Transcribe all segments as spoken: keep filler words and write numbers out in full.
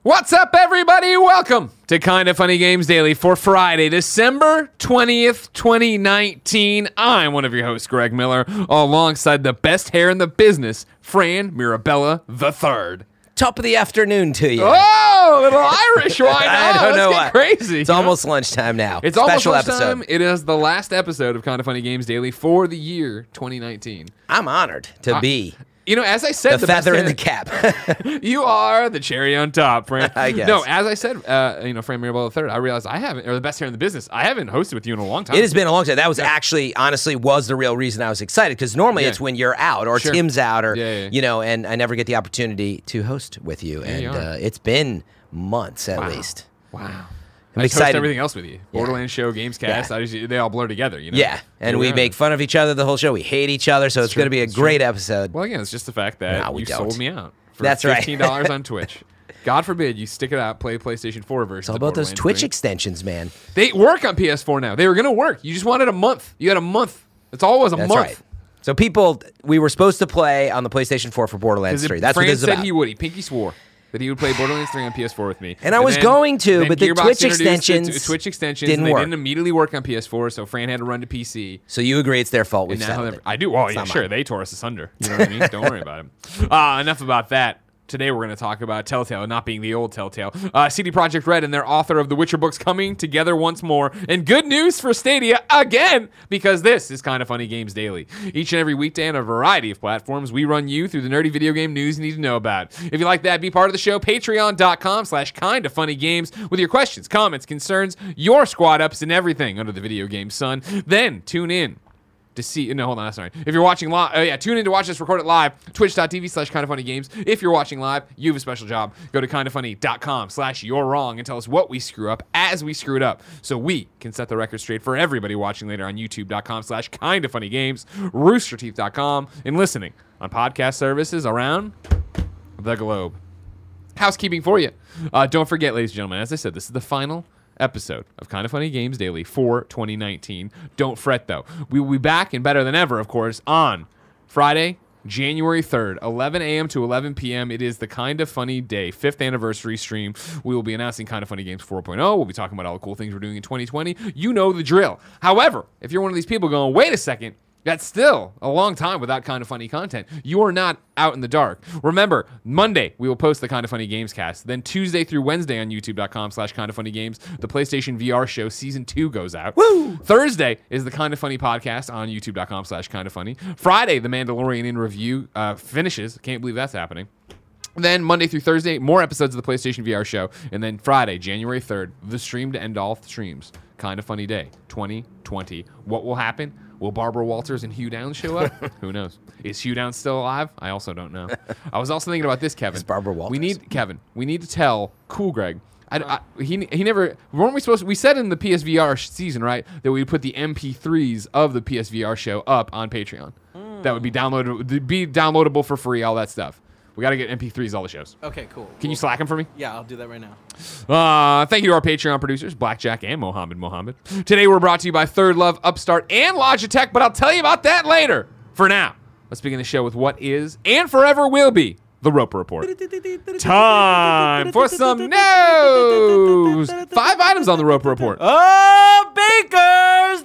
What's up, everybody? Welcome to Kinda Funny Games Daily for Friday, December twentieth, twenty nineteen. I'm one of your hosts, Greg Miller, alongside the best hair in the business, Fran Mirabella the third. Top of the afternoon to you. Oh, little Irish. Why not? I don't Let's know get why. crazy. It's almost lunchtime now. It's Special almost lunchtime. episode. It is the last episode of Kinda Funny Games Daily for the year twenty nineteen. I'm honored to I- be You know, as I said, the, the best feather in hair- the cap. You are the cherry on top, Fran. I guess. No, as I said, uh, you know, Fran Mirabella the third, I realized I haven't, or the best hair in the business, I haven't hosted with you in a long time. It has been a long time. That was actually, honestly, was the real reason I was excited, because normally Yeah. it's when you're out or Sure. Tim's out or, Yeah, yeah, yeah. you know, and I never get the opportunity to host with you. and you are. uh, it's been months at Wow. least. Wow. I'm I just host excited. everything else with you. Borderlands show, Gamescast, Yeah. I just, they all blur together, you know? Yeah, and we Yeah. make fun of each other the whole show. We hate each other, so it's true. going to be a It's great episode. Well, again, it's just the fact that No, we you don't. sold me out for That's right. fifteen dollars on Twitch. God forbid you stick it out, play PlayStation four version. It's all about those Twitch extensions, man. They work on P S four now. They were going to work. You just wanted a month. You had a month. That's all it was, a That's month. right. So people, we were supposed to play on the PlayStation four for Borderlands three. That's Fran what this is said about. he would. He pinky swore that he would play Borderlands three on P S four with me. And I was going to, then but the Gearbox Twitch introduced the extensions t- Twitch extensions didn't and they work. didn't immediately work on P S four, so Fran had to run to P C. So you agree it's their fault. We And now settled they're- it. I do. Well, It's yeah, not sure. mine. They tore us asunder. You know what I mean? Don't worry about it. Uh, enough about that. Today we're going to talk about Telltale, not being the old Telltale. Uh, C D Projekt Red and their author of The Witcher books coming together once more. And good news for Stadia again, because this is Kinda Funny Games Daily. Each and every weekday on a variety of platforms, we run you through the nerdy video game news you need to know about. If you like that, be part of the show. Patreon.com slash Kinda Funny Games with your questions, comments, concerns, your squad ups, and everything under the video game sun. Then tune in to see, no, hold on, sorry. If you're watching live, oh yeah, tune in to watch us record it live, twitch.tv slash Kinda Funny Games. If you're watching live, you have a special job. Go to kindafunny.com slash you're wrong and tell us what we screw up as we screw it up so we can set the record straight for everybody watching later on youtube.com slash Kinda Funny Games, rooster teeth dot com, and listening on podcast services around the globe. Housekeeping for you. Uh, don't forget, ladies and gentlemen, as I said, this is the final episode of Kinda Funny Games Daily for twenty nineteen. Don't fret, though. We will be back and better than ever, of course, on Friday, January third, eleven a.m. to eleven p.m. It is the Kinda Funny Day, fifth anniversary stream. We will be announcing Kinda Funny Games four point oh. We'll be talking about all the cool things we're doing in twenty twenty. You know the drill. However, if you're one of these people going, wait a second, that's still a long time without Kinda Funny content. You are not out in the dark. Remember, Monday, we will post the Kinda Funny Games cast. Then Tuesday through Wednesday on youtube.com slash Kinda Funny Games, the PlayStation V R show season two goes out. Woo! Thursday is the Kinda Funny podcast on youtube.com slash Kinda Funny. Friday, the Mandalorian in review uh, finishes. Can't believe that's happening. Then Monday through Thursday, more episodes of the PlayStation V R show. And then Friday, January third, the stream to end all streams. Kinda Funny Day, twenty twenty. What will happen? Will Barbara Walters and Hugh Downs show up? Who knows? Is Hugh Downs still alive? I also don't know. I was also thinking about this, Kevin. Is Barbara Walters? We need, Kevin, we need to tell Cool Greg. I, I, he he never, weren't we supposed to, we said in the P S V R season, right, that we'd put the M P threes of the P S V R show up on Patreon. Mm. That would be downloadable, be downloadable for free, all that stuff. We got to get M P threes, all the shows. Okay, cool. Can you slack them for me? Yeah, I'll do that right now. Uh, thank you to our Patreon producers, Blackjack and Mohammed Mohammed. Today we're brought to you by Third Love, Upstart, and Logitech, but I'll tell you about that later. For now, let's begin the show with what is and forever will be the Roper Report. Time for some news. Five items on the Roper Report. A baker's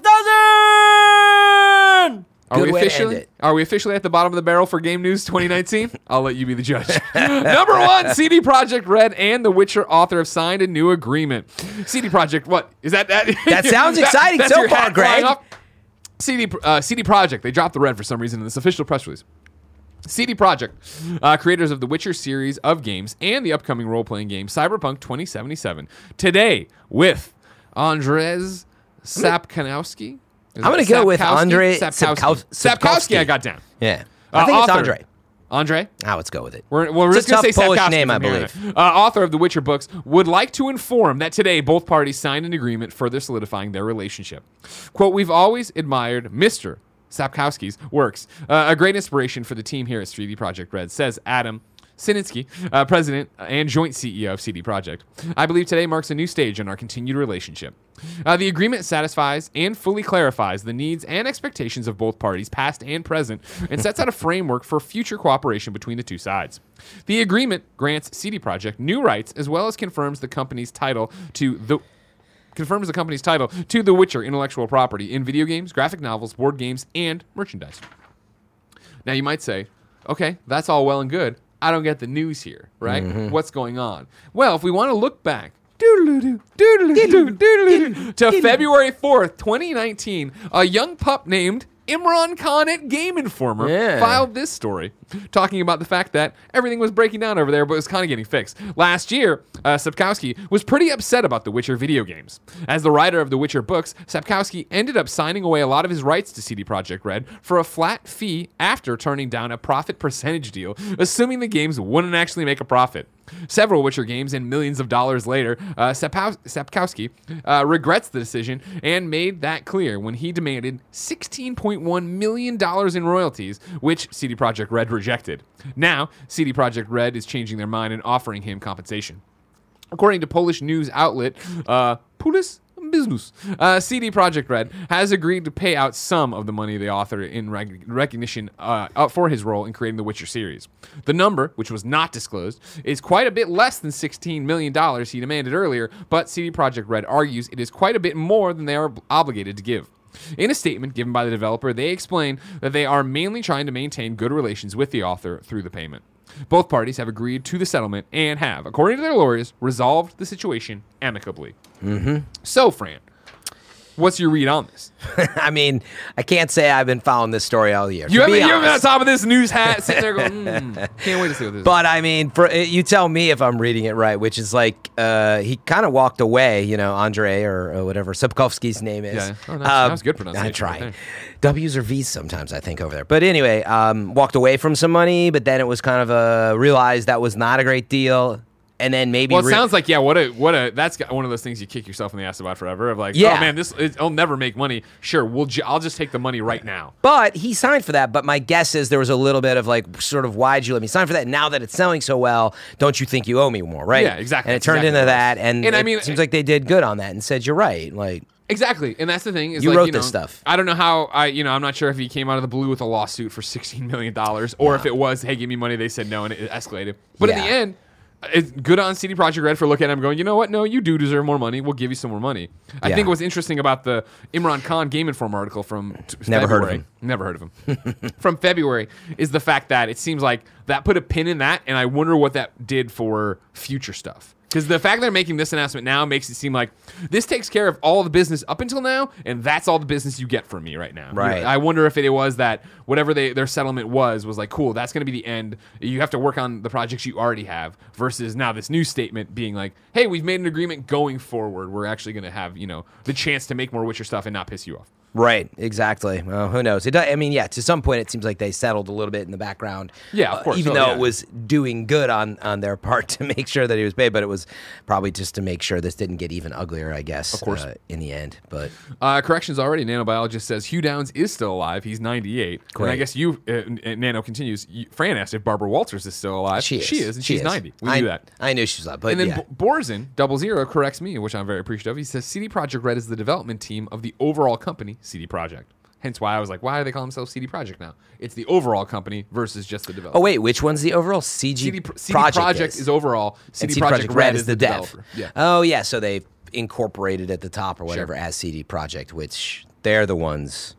dozen! Are Good we way to end officially it. are we officially at the bottom of the barrel for Game News twenty nineteen? I'll let you be the judge. Number one, C D Projekt Red and The Witcher author have signed a new agreement. C D Projekt, what is that? That, That sounds exciting that's so your far, hat flying Greg. off? C D uh, C D Projekt, they dropped the red for some reason in this official press release. C D Projekt, uh, creators of the Witcher series of games and the upcoming role-playing game Cyberpunk twenty seventy-seven, today with Andrzej Sapkowski. Is I'm it going to go with Sapkowski? Andre Sapkowski. Sapkowski. Sapkowski, I got down. Yeah. Uh, I think it's author. Andre. Andre? Ah, let's go with it. We're, well, we're It's just a going to say tough Polish Sapkowski name, from I here on believe. out. Uh, author of the Witcher books would like to inform that today both parties signed an agreement further solidifying their relationship. Quote, we've always admired Mister Sapkowski's works. Uh, a great inspiration for the team here at three D Projekt Red, says Adam Sinitsky, uh, president and joint C E O of C D Projekt. I believe today marks a new stage in our continued relationship. Uh, the agreement satisfies and fully clarifies the needs and expectations of both parties, past and present, and sets out a framework for future cooperation between the two sides. The agreement grants C D Projekt new rights as well as confirms the company's title to the confirms the company's title to The Witcher intellectual property in video games, graphic novels, board games, and merchandise. Now you might say, okay, that's all well and good. I don't get the news here, right? Mm-hmm. What's going on? Well, if we want to look back to February fourth, twenty nineteen, a young pup named Imran Khan at Game Informer yeah. filed this story, talking about the fact that everything was breaking down over there, but was kind of getting fixed. Last year, uh, Sapkowski was pretty upset about The Witcher video games. As the writer of The Witcher books, Sapkowski ended up signing away a lot of his rights to C D Projekt Red for a flat fee after turning down a profit percentage deal, assuming the games wouldn't actually make a profit. Several Witcher games and millions of dollars later, uh, Sapkow- Sapkowski uh, regrets the decision and made that clear when he demanded sixteen point one million dollars in royalties, which C D Projekt Red rejected. Now, C D Projekt Red is changing their mind and offering him compensation. According to Polish news outlet uh, Pulis Business, uh, C D Projekt Red has agreed to pay out some of the money the author in rec- recognition uh, for his role in creating the Witcher series. The number, which was not disclosed, is quite a bit less than sixteen million dollars he demanded earlier, but C D Projekt Red argues it is quite a bit more than they are obligated to give. In a statement given by the developer, they explain that they are mainly trying to maintain good relations with the author through the payment. Both parties have agreed to the settlement and have, according to their lawyers, resolved the situation amicably. Mm-hmm. So, Fran, what's your read on this? I mean, I can't say I've been following this story all year. You haven't, you haven't been on top of this news hat sitting there going, mm, can't wait to see what this but, is. But, I mean, for, you tell me if I'm reading it right, which is like uh, he kind of walked away, you know, Andre or, or whatever Sapkowski's name is. Yeah. Oh, nice. um, That was good pronunciation. I try. Right W's or V's sometimes, I think, over there. But anyway, um, walked away from some money, but then it was kind of a realized that was not a great deal. And then maybe well, it re- sounds like yeah. What a what a that's one of those things you kick yourself in the ass about forever. Of like, yeah. oh man, this it'll never make money. Sure, we'll ju- I'll just take the money right now. But he signed for that. But my guess is there was a little bit of like, sort of, why'd you let me sign for that? Now that it's selling so well, don't you think you owe me more, right? Yeah, exactly. And it turned exactly into that, and, and it I mean, seems like they did good on that and said you're right, like. Exactly, and that's the thing. Is you like, wrote you know, this stuff. I don't know how I, you know, I'm not sure if he came out of the blue with a lawsuit for sixteen million dollars, or yeah. if it was, hey, give me money. They said no, and it escalated. But yeah. in the end, it's good on C D Projekt Red for looking at him going, you know what? No, you do deserve more money. We'll give you some more money. I yeah. think what's interesting about the Imran Khan Game Informer article from t- Never February, heard of him. Never heard of him. from February is the fact that it seems like that put a pin in that, and I wonder what that did for future stuff. Because the fact they're making this announcement now makes it seem like this takes care of all the business up until now, and that's all the business you get from me right now. Right. You know, I wonder if it was that whatever they, their settlement was, was like, cool, that's going to be the end. You have to work on the projects you already have, versus now this new statement being like, hey, we've made an agreement going forward. We're actually going to have, you know, the chance to make more Witcher stuff and not piss you off. Right, exactly. Well, who knows? It does, I mean, yeah, to some point it seems like they settled a little bit in the background. Yeah, of course. Uh, even oh, though yeah. it was doing good on, on their part to make sure that he was paid, but it was probably just to make sure this didn't get even uglier, I guess, of course. Uh, in the end. But uh, corrections already. Nanobiologist says Hugh Downs is still alive. He's ninety-eight. Great. And I guess you, uh, Nano continues, you, Fran asked if Barbara Walters is still alive. she is. She is, and She she's is. ninety. We I, knew that. I knew she was alive, but And then yeah. B- Borzin, double zero, corrects me, which I'm very appreciative of. He says C D Projekt Red is the development team of the overall company, C D Projekt. Hence why I was like, why do they call themselves C D Projekt now? It's the overall company versus just the developer. Oh, wait, which one's the overall? C G C D, Pro- C D Projekt Projekt is. is overall. C D And Projekt Red is the, dev. developer. Yeah. Oh, yeah, so they've incorporated at the top or whatever as C D Projekt, which they're the ones.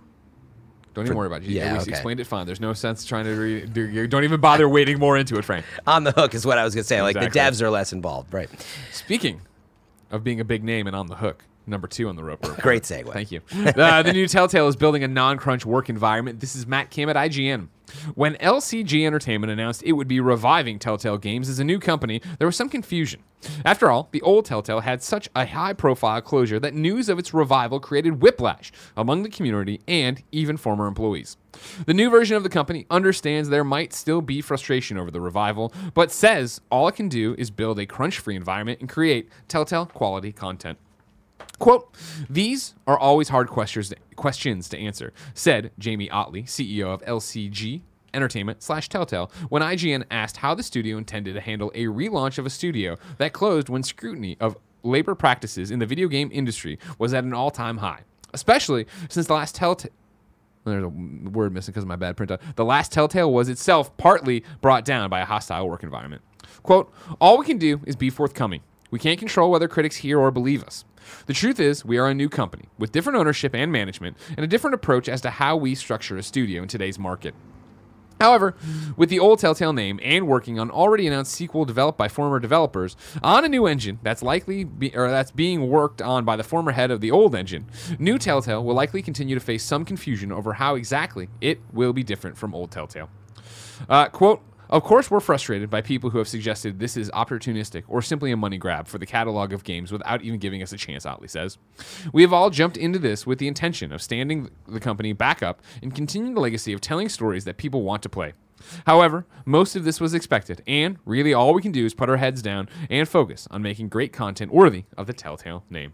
Don't even worry about it. You Yeah, we okay. explained it fine. There's no sense trying to re- do. You don't even bother wading more into it, Frank. On the hook is what I was going to say. Like, Exactly. the devs are less involved, right? Speaking of being a big name and on the hook, number two on the rope. report. Great segue. Thank you. Uh, the new Telltale is building a non-crunch work environment. This is Matt Kim at I G N. When L C G Entertainment announced it would be reviving Telltale Games as a new company, there was some confusion. After all, the old Telltale had such a high-profile closure that news of its revival created whiplash among the community and even former employees. The new version of the company understands there might still be frustration over the revival, but says all it can do is build a crunch-free environment and create Telltale quality content. Quote, these are always hard questions questions to answer, said Jamie Otley, C E O of L C G Entertainment slash Telltale when I G N asked how the studio intended to handle a relaunch of a studio that closed when scrutiny of labor practices in the video game industry was at an all-time high, especially since the last Telltale... There's a word missing because of my bad printout. The last Telltale was itself partly brought down by a hostile work environment. Quote, all we can do is be forthcoming. We can't control whether critics hear or believe us. The truth is, we are a new company with different ownership and management and a different approach as to how we structure a studio in today's market. However, with the old Telltale name and working on already announced sequel developed by former developers on a new engine that's likely be, or that's being worked on by the former head of the old engine, new Telltale will likely continue to face some confusion over how exactly it will be different from old Telltale. Uh, quote, of course, we're frustrated by people who have suggested this is opportunistic or simply a money grab for the catalog of games without even giving us a chance, Otley says. We have all jumped into this with the intention of standing the company back up and continuing the legacy of telling stories that people want to play. However, most of this was expected, and really all we can do is put our heads down and focus on making great content worthy of the Telltale name.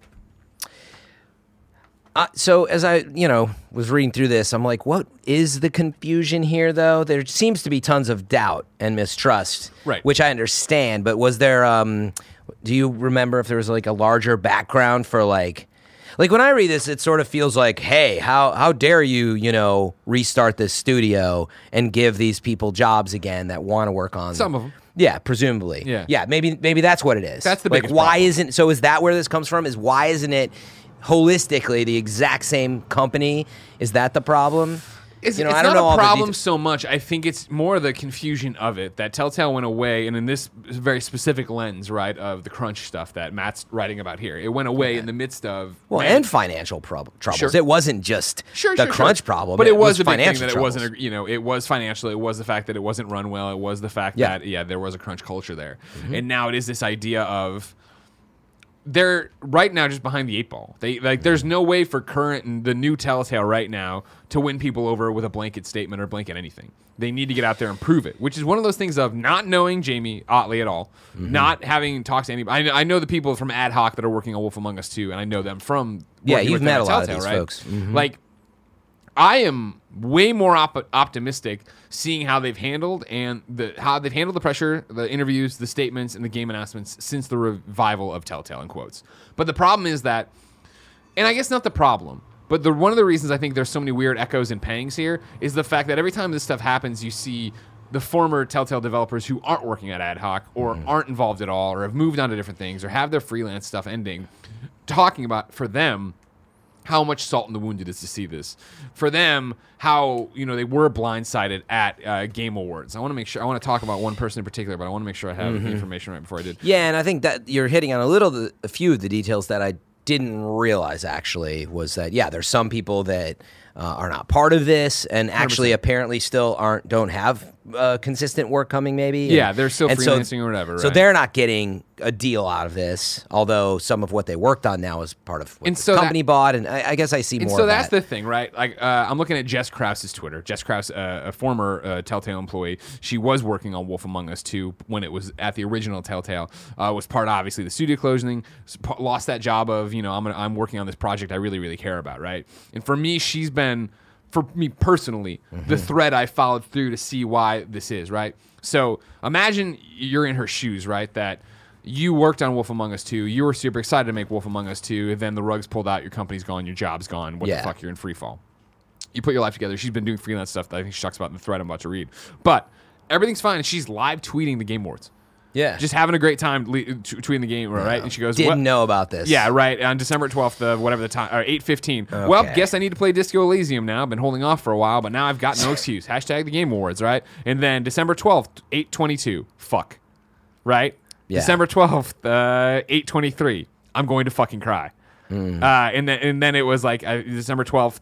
Uh, so as I, you know, was reading through this, I'm like, what is the confusion here, though? There seems to be tons of doubt and mistrust, right? Which I understand. But was there? Um, do you remember if there was like a larger background for like, like when I read this, it sort of feels like, hey, how how dare you, you know, restart this studio and give these people jobs again that want to work on some of them. Yeah, presumably. Yeah, yeah. Maybe maybe that's what it is. That's the like, biggest why problem. isn't? So is that where this comes from? Is why isn't it holistically the exact same company? Is that the problem? It's, you know, it's I don't not know a all the problem details. so much. I think it's more the confusion of it that Telltale went away, and in this very specific lens, right, of the crunch stuff that Matt's writing about here, it went away yeah. in the midst of well, man, and financial prob- troubles. Sure. It wasn't just sure, the sure, crunch sure. problem, but it, it was, was a big thing financial that it troubles. wasn't. A, you know, it was financial. It was the fact that it wasn't run well. It was the fact yeah. that yeah, there was a crunch culture there, mm-hmm. and now it is this idea of. They're right now just behind the eight ball. They like. There's no way for current and the new Telltale right now to win people over with a blanket statement or blanket anything. They need to get out there and prove it, which is one of those things of not knowing Jamie Otley at all, mm-hmm. not having talked to anybody. I, I know the people from Ad Hoc that are working on Wolf Among Us too, and I know them from yeah. You've You've met a lot Telltale, of these right? folks. Mm-hmm. Like, I am way more op- optimistic seeing how they've handled and the how they've handled the pressure, the interviews, the statements, and the game announcements since the revival of Telltale in quotes. But the problem is that, and I guess not the problem, but the one of the reasons I think there's so many weird echoes and pangs here is the fact that every time this stuff happens, you see the former Telltale developers who aren't working at Ad Hoc or mm. aren't involved at all or have moved on to different things or have their freelance stuff ending, talking about for them how much salt in the wound it is to see this. For them, how you know they were blindsided at uh, Game Awards. I want to make sure. I want to talk about one person in particular, but I want to make sure I have mm-hmm. the information right before I did. Yeah, and I think that you're hitting on a little, the, a few of the details that I didn't realize. Actually, was that yeah, there's some people that uh, are not part of this, and actually one hundred percent apparently still aren't don't have uh, consistent work coming. Maybe yeah, and, they're still freelancing so, or whatever. So right? they're not getting a deal out of this, although some of what they worked on now is part of what and the so company that, bought, and I, I guess I see and more so of that's that. the thing, right? Like, uh, I'm looking at Jess Krause's Twitter. Jess Krause, uh, a former uh, Telltale employee, she was working on Wolf Among Us two when it was at the original Telltale. Uh, was part of, obviously, the studio closing. Lost that job of, you know, I'm gonna, I'm working on this project I really, really care about, right? And for me, she's been, for me personally, mm-hmm. the thread I followed through to see why this is, right? So imagine you're in her shoes, right? That you worked on Wolf Among Us two. You were super excited to make Wolf Among Us two. And then the rug's pulled out. Your company's gone. Your job's gone. What yeah. the fuck? You're in free fall. You put your life together. She's been doing freelance stuff that I think she talks about in the thread I'm about to read. But everything's fine. And she's live tweeting the Game Awards. Yeah. Just having a great time le- t- tweeting the game, right? No. And she goes, Didn't what? know about this. Yeah, right. On December twelfth, of whatever the time, or eight fifteen. Okay. Well, guess I need to play Disco Elysium now. I've been holding off for a while, but now I've got no excuse. Hashtag the Game Awards, right? And then December twelfth, eight twenty-two. Fuck. Right? Yeah. December twelfth, uh, eight twenty-three. I'm going to fucking cry. Mm. Uh, and, then, and then it was like uh, December twelfth,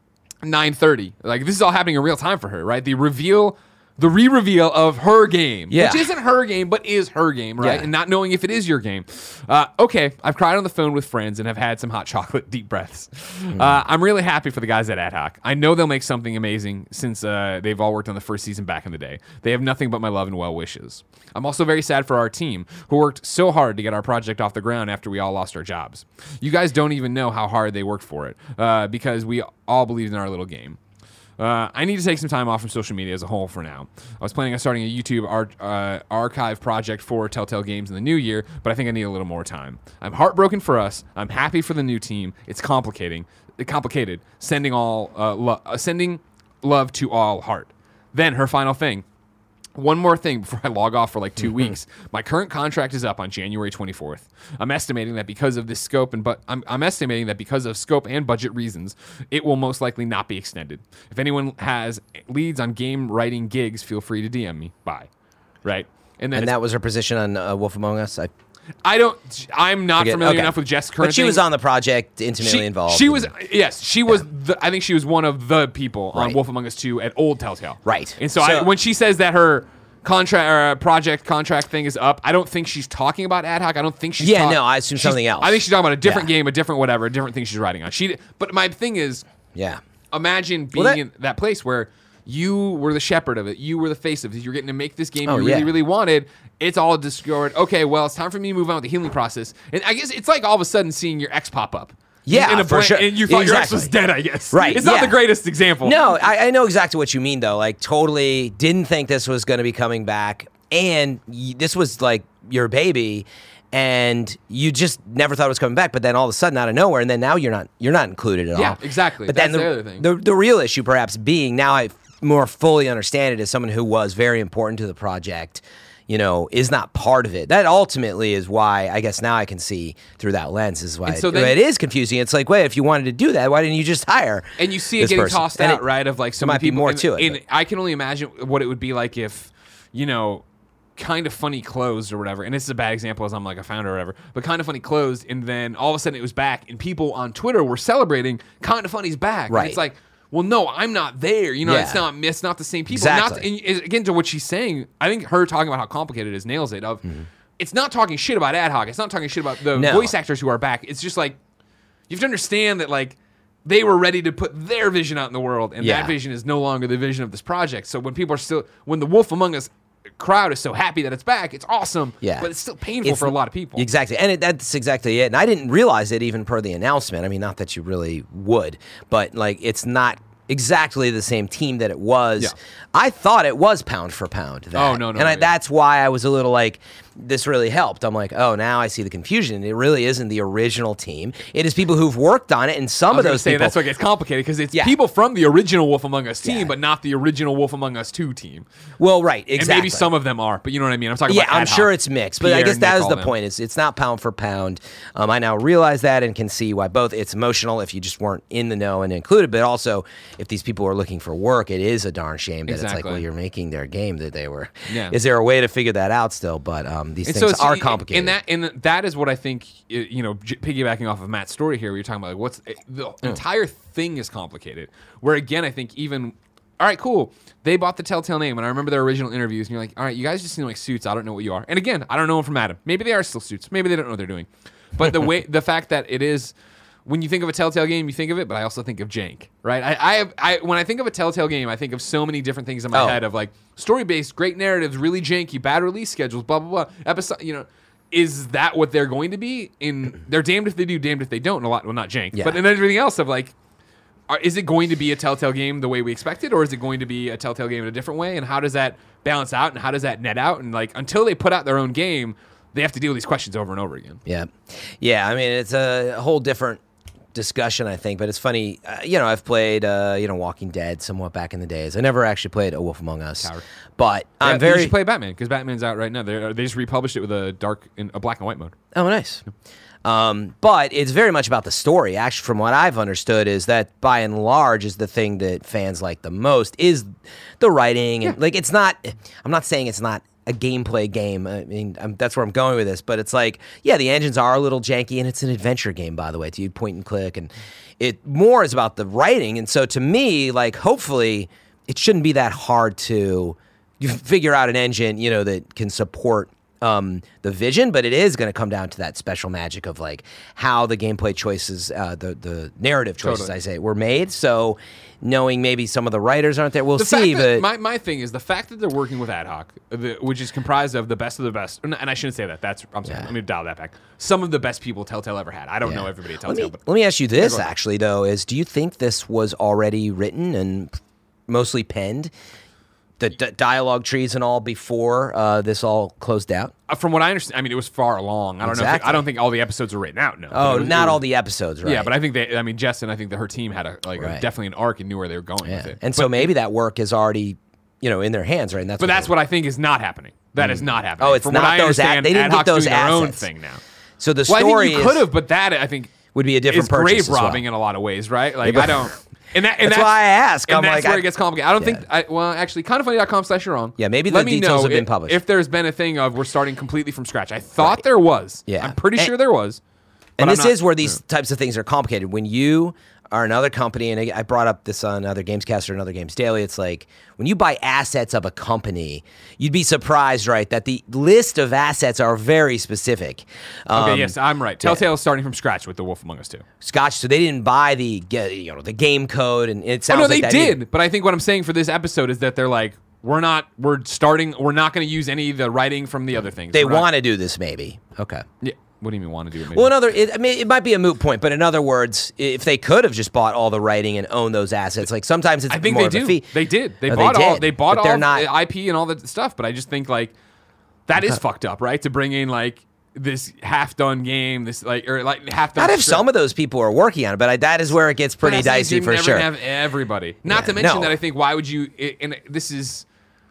nine thirty. Like, this is all happening in real time for her, right? The reveal... The re-reveal of her game, yeah. which isn't her game, but is her game, right? Yeah. And not knowing if it is your game. Uh, okay, I've cried on the phone with friends and have had some hot chocolate deep breaths. Mm. Uh, I'm really happy for the guys at Ad Hoc. I know they'll make something amazing since uh, they've all worked on the first season back in the day. They have nothing but my love and well wishes. I'm also very sad for our team, who worked so hard to get our project off the ground after we all lost our jobs. You guys don't even know how hard they worked for it, uh, because we all believed in our little game. Uh, I need to take some time off from social media as a whole for now. I was planning on starting a YouTube ar- uh, archive project for Telltale Games in the new year, but I think I need a little more time. I'm heartbroken for us. I'm happy for the new team. It's complicating, complicated. Sending all, uh, lo- uh, sending love to all heart. Then her final thing. One more thing before I log off for like two weeks. My current contract is up on January twenty-fourth. I'm estimating that because of this scope and but I'm, I'm estimating that because of scope and budget reasons, it will most likely not be extended. If anyone has leads on game writing gigs, feel free to D M me. Bye. Right. And then and that was her position on uh, Wolf Among Us. I I don't. I'm not Forget, familiar okay. enough with Jess' current. But she thing. was on the project, intimately she, involved. She was. Yes, she was. The, I think she was one of the people right. on Wolf Among Us two at old Telltale. Right. And so, so I, when she says that her contract or uh, project contract thing is up, I don't think she's talking about ad hoc. I don't think she's. Yeah, talk, no, I assume something else. I think she's talking about a different yeah. game, a different whatever, a different thing she's writing on. She. But my thing is. Yeah. Imagine being well, that, in that place where you were the shepherd of it. You were the face of it. You're getting to make this game oh, you really, yeah. really wanted. It's all discovered. Okay, well, it's time for me to move on with the healing process. And I guess it's like all of a sudden seeing your ex pop up. Yeah, in a for blank, sure. And you thought exactly. your ex was dead, I guess. Right. It's not yeah. the greatest example. No, I, I know exactly what you mean, though. Like, totally didn't think this was going to be coming back. And y- this was like your baby. And you just never thought it was coming back, but then all of a sudden, out of nowhere, and then now you're not you're not included at yeah, all. Yeah, exactly. But That's then the, the other thing. The, the real issue, perhaps, being now I more fully understand it as someone who was very important to the project, you know, is not part of it. That ultimately is why I guess now I can see through that lens is why so it, then, it is confusing. It's like, wait, if you wanted to do that, why didn't you just hire? And you see it this getting person? tossed and out, it, right? Of like so there many might be people. more and, to it. And I can only imagine what it would be like if, you know, Kind of Funny closed or whatever, and this is a bad example as I'm like a founder or whatever, but Kind of Funny closed, and then all of a sudden it was back, and people on Twitter were celebrating Kind of Funny's back. Right. And it's like, well, no, I'm not there. You know, Yeah. it's not it's not the same people. Exactly. Not, and again, to what she's saying, I think her talking about how complicated it is nails it. Of mm-hmm. It's not talking shit about ad hoc. It's not talking shit about the No. voice actors who are back. It's just like you have to understand that like they were ready to put their vision out in the world, and Yeah. that vision is no longer the vision of this project. So when people are still when the Wolf Among Us crowd is so happy that it's back, it's awesome. Yeah. But it's still painful It's- for a lot of people. Exactly. And it, that's exactly it. And I didn't realize it even per the announcement. I mean, not that you really would, but like it's not exactly the same team that it was. Yeah. I thought it was pound for pound. That. Oh, no, no, And I, no, that's why I was a little like, this really helped. I'm like, oh, now I see the confusion. It really isn't the original team. It is people who've worked on it, and some I of was gonna those say people. that's what gets complicated because it's Yeah. people from the original Wolf Among Us team, Yeah. but not the original Wolf Among Us two team. Well, right, exactly. And maybe some of them are, but you know what I mean. I'm talking Yeah, about. I'm ad sure hoc. it's mixed, but I Pierre guess and that Nick, is all the them. point. It's it's not pound for pound. Um, I now realize that and can see why both. It's emotional if you just weren't in the know and included, but also if these people are looking for work, it is a darn shame that it's like, Exactly. well, you're making their game that they were. Yeah. Is there a way to figure that out still? But um, these And things it's- are and complicated. And that and that is what I think. You know, j- piggybacking off of Matt's story here, where you're talking about like what's the entire thing is complicated. Where again, I think even all right, cool. They bought the Telltale name, and I remember their original interviews, and you're like, all right, you guys just seem like suits. I don't know what you are. And again, I don't know them from Adam. Maybe they are still suits. Maybe they don't know what they're doing. But the way, the fact that it is. When you think of a Telltale game, you think of it, but I also think of jank, right? I, I, have, I when I think of a Telltale game, I think of so many different things in my Oh. head of like story-based, great narratives, really janky, bad release schedules, blah blah blah. Episode, you know, is that what they're going to be? In they're damned if they do, damned if they don't. And a lot, well, not jank, Yeah. but in everything else of like, are, is it going to be a Telltale game the way we expected, or is it going to be a Telltale game in a different way? And how does that balance out? And how does that net out? And like until they put out their own game, they have to deal with these questions over and over again. Yeah, yeah. I mean, it's a whole different discussion, I think, but it's funny. Uh, you know, I've played, uh, you know, Walking Dead somewhat back in the days. I never actually played A Wolf Among Us, Coward. but Yeah, I'm you very. should play Batman because Batman's out right now. They they just republished it with a dark, in a black and white mode. Oh, nice. Um, but it's very much about the story. Actually, from what I've understood, is that by and large is the thing that fans like the most is the writing and like it's not. I'm not saying it's not a gameplay game. I mean, I'm, that's where I'm going with this. But it's like, yeah, the engines are a little janky, and it's an adventure game, by the way. You point and click, and it more is about the writing. And so, to me, like, hopefully, it shouldn't be that hard to you figure out an engine, you know, that can support um, the vision. But it is going to come down to that special magic of like how the gameplay choices, uh, the the narrative choices, Totally. I say, were made. So. Knowing maybe some of the writers aren't there, we'll The see. fact that- But my, my thing is the fact that they're working with ad hoc, the, which is comprised of the best of the best. And I shouldn't say that. That's I'm sorry. Yeah. Let me dial that back. Some of the best people Telltale ever had. I don't Yeah. know everybody at Let Telltale, me, but let me ask you this, go ahead. actually, though, is do you think this was already written and mostly penned, the d- dialogue trees and all before uh, this all closed out? Uh, From what I understand, I mean, it was far along. I don't know. If it- Exactly. I don't think all the episodes are written out. No. Oh, It was- not it all was- the episodes, right? Yeah, but I think they. I mean, Jess and I think that her team had a like a- Right. definitely an arc and knew where they were going with Yeah. it. And so maybe that work is already, you know, in their hands, right? And that's But what that's they're- what I think is not happening. That is not happening. Oh, it's From not what I those a- understand, they didn't Ad get Hoc's those doing their own assets. thing now. So the Well, I story think you could is, have, but that I think would be a different is purchase grave as well. robbing in a lot of ways, right? Like but- I don't. And, that, and That's why I ask. And I'm that's like, where I- it gets complicated. I don't Yeah. think. I, well, actually, kind of funny dot com slash you're wrong. Yeah, maybe Let the me details know have been if, published. If there's been a thing of we're starting completely from scratch, I thought Right. there was. Yeah. I'm pretty And- sure there was. And but I'm this not- is where these types of things are complicated. When you are another company, and I brought up this on other Gamescaster and other Games Daily, it's like when you buy assets of a company, you'd be surprised, right, that the list of assets are very specific. Okay, Um, yes, I'm right. Telltale is starting from scratch with The Wolf Among Us two. Scotch, so they didn't buy the ge- you know the game code, and it Oh, sounds no, like they that did. didn't- But I think what I'm saying for this episode is that they're like, we're not, we're starting, we're not going to use any of the writing from the other things. They We're not- want to do this, maybe. Okay. Yeah. What do you mean want to do it? Maybe? Well, another, it, I mean, it might be a moot point, but in other words, if they could have just bought all the writing and owned those assets, like sometimes it's I think more they of a do. fee. They did. They Oh, bought all. did, They bought but all they're the not- I P and all that stuff. But I just think like that is fucked up, right? To bring in like this half-done game, this like or like half-done. Not if some of those people are working on it, but I, that is where it gets pretty dicey for you sure. Never have everybody. Not Yeah, to mention no. that I think why would you? And this is.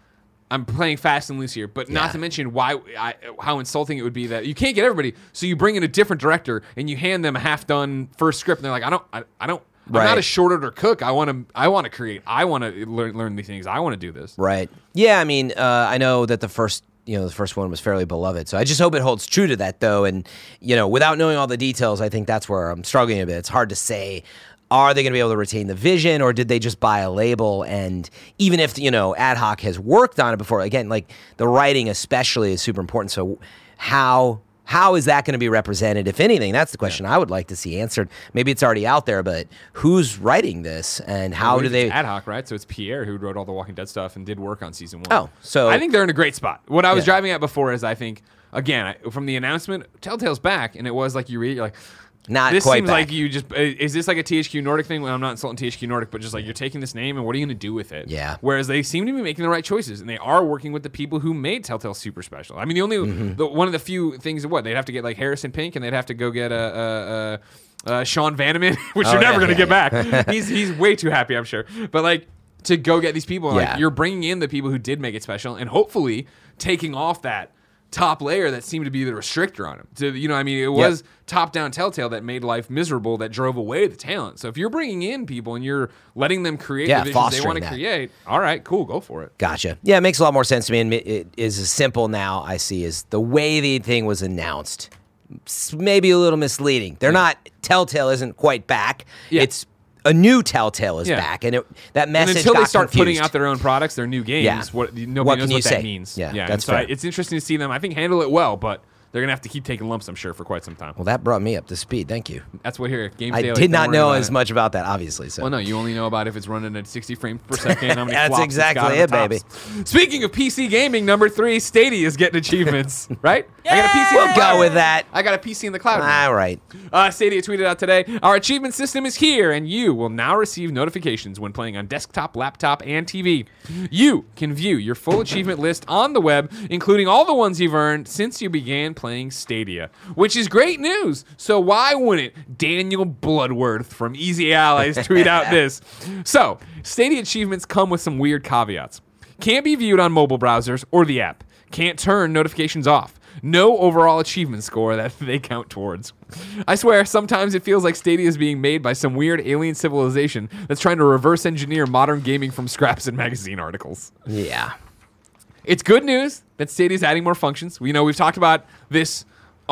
I'm playing fast and loose here, but Yeah. not to mention why I, how insulting it would be that you can't get everybody. So you bring in a different director and you hand them a half-done first script, and they're like, I don't, I, I don't, I'm Right. not a short order cook. I want to, I want to create. I want to learn, learn these things. I want to do this. Right. Yeah, I mean, uh, I know that the first, you know, the first one was fairly beloved. So I just hope it holds true to that, though. And, you know, without knowing all the details, I think that's where I'm struggling a bit. It's hard to say, are they going to be able to retain the vision, or did they just buy a label? And even if, you know, Ad Hoc has worked on it before, again, like the writing especially is super important. So how... How is that going to be represented, if anything? That's the question I would like to see answered. Maybe it's already out there, but who's writing this, and how do they? It's Ad Hoc, right? So it's Pierre who wrote all the Walking Dead stuff and did work on season one. Oh, so- I think they're in a great spot. What I was Yeah. driving at before is I think again I, from the announcement, Telltale's back, and it was like you read, you're like. Not this quite seems back. like you just is this like a T H Q Nordic thing? Well, I'm not insulting T H Q Nordic, but just like you're taking this name and what are you going to do with it? Yeah. Whereas they seem to be making the right choices, and they are working with the people who made Telltale super special. I mean, the only Mm-hmm. the, one of the few things of what they'd have to get like Harrison Pink, and they'd have to go get a. a, a uh, Sean Vanneman, which Oh, you're never yeah, going to yeah, get back. he's he's way too happy, I'm sure. But like to go get these people, Yeah. like you're bringing in the people who did make it special, and hopefully taking off that top layer that seemed to be the restrictor on him. To you know, I mean, it was top down Telltale that made life miserable, that drove away the talent. So if you're bringing in people and you're letting them create Yeah, the visions they fostering want to that. create, all right, cool, go for it. Gotcha. Yeah, it makes a lot more sense to me, and it is as simple now. I see is the way the thing was announced. s- Maybe a little misleading. They're not. Telltale isn't quite back. Yeah. It's a new Telltale is Yeah. back, and it, that And message until got they start confused. putting out their own products, their new games, Yeah. what nobody What knows can what you that say? means. Yeah, and that's so I, fair. it's interesting to see them. I think handle it well, but they're gonna have to keep taking lumps, I'm sure, for quite some time. Well, that brought me up to speed. Thank you. That's what here at Games I Daily. did don't not worry know about as it. much about that, obviously. So Well, no, you only know about if it's running at sixty frames per second. How many That's flops it's exactly got on it, the tops. Speaking of P C gaming, number three, Stadia is getting achievements, right? I got a P C. We'll in the go cloud. with that. I got a P C in the cloud. now. All right. Uh, Stadia tweeted out today, our achievement system is here, and you will now receive notifications when playing on desktop, laptop, and T V. You can view your full achievement list on the web, including all the ones you've earned since you began playing Stadia, which is great news. So why wouldn't Daniel Bloodworth from Easy Allies tweet out this? So, Stadia achievements come with some weird caveats. Can't be viewed on mobile browsers or the app. Can't turn notifications off. No overall achievement score that they count towards. I swear, sometimes it feels like Stadia is being made by some weird alien civilization that's trying to reverse engineer modern gaming from scraps in magazine articles. Yeah. It's good news that Stadia is adding more functions. We know we've talked about this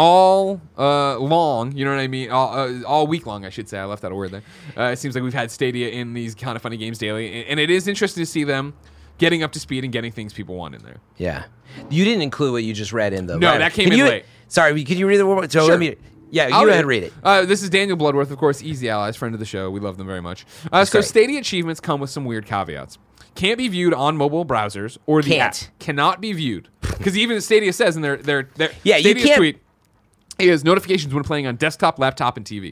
all uh, long, you know what I mean? All, uh, all week long, I should say. I left out a word there. Uh, it seems like we've had Stadia in these kind of funny games daily, and it is interesting to see them getting up to speed and getting things people want in there. Yeah. You didn't include what you just read in the No, letter. that came Can in you- late. Sorry, could you read the word? So Sure. let me. Yeah, you I'll go ahead and read it. Uh, this is Daniel Bloodworth, of course, Easy Allies, friend of the show. We love them very much. Uh, so great. Stadia achievements come with some weird caveats. Can't be viewed on mobile browsers or the Can't. app. Cannot be viewed. Because even Stadia says in their, their, their Yeah, you Stadia's can't- tweet is notifications when playing on desktop, laptop, and T V.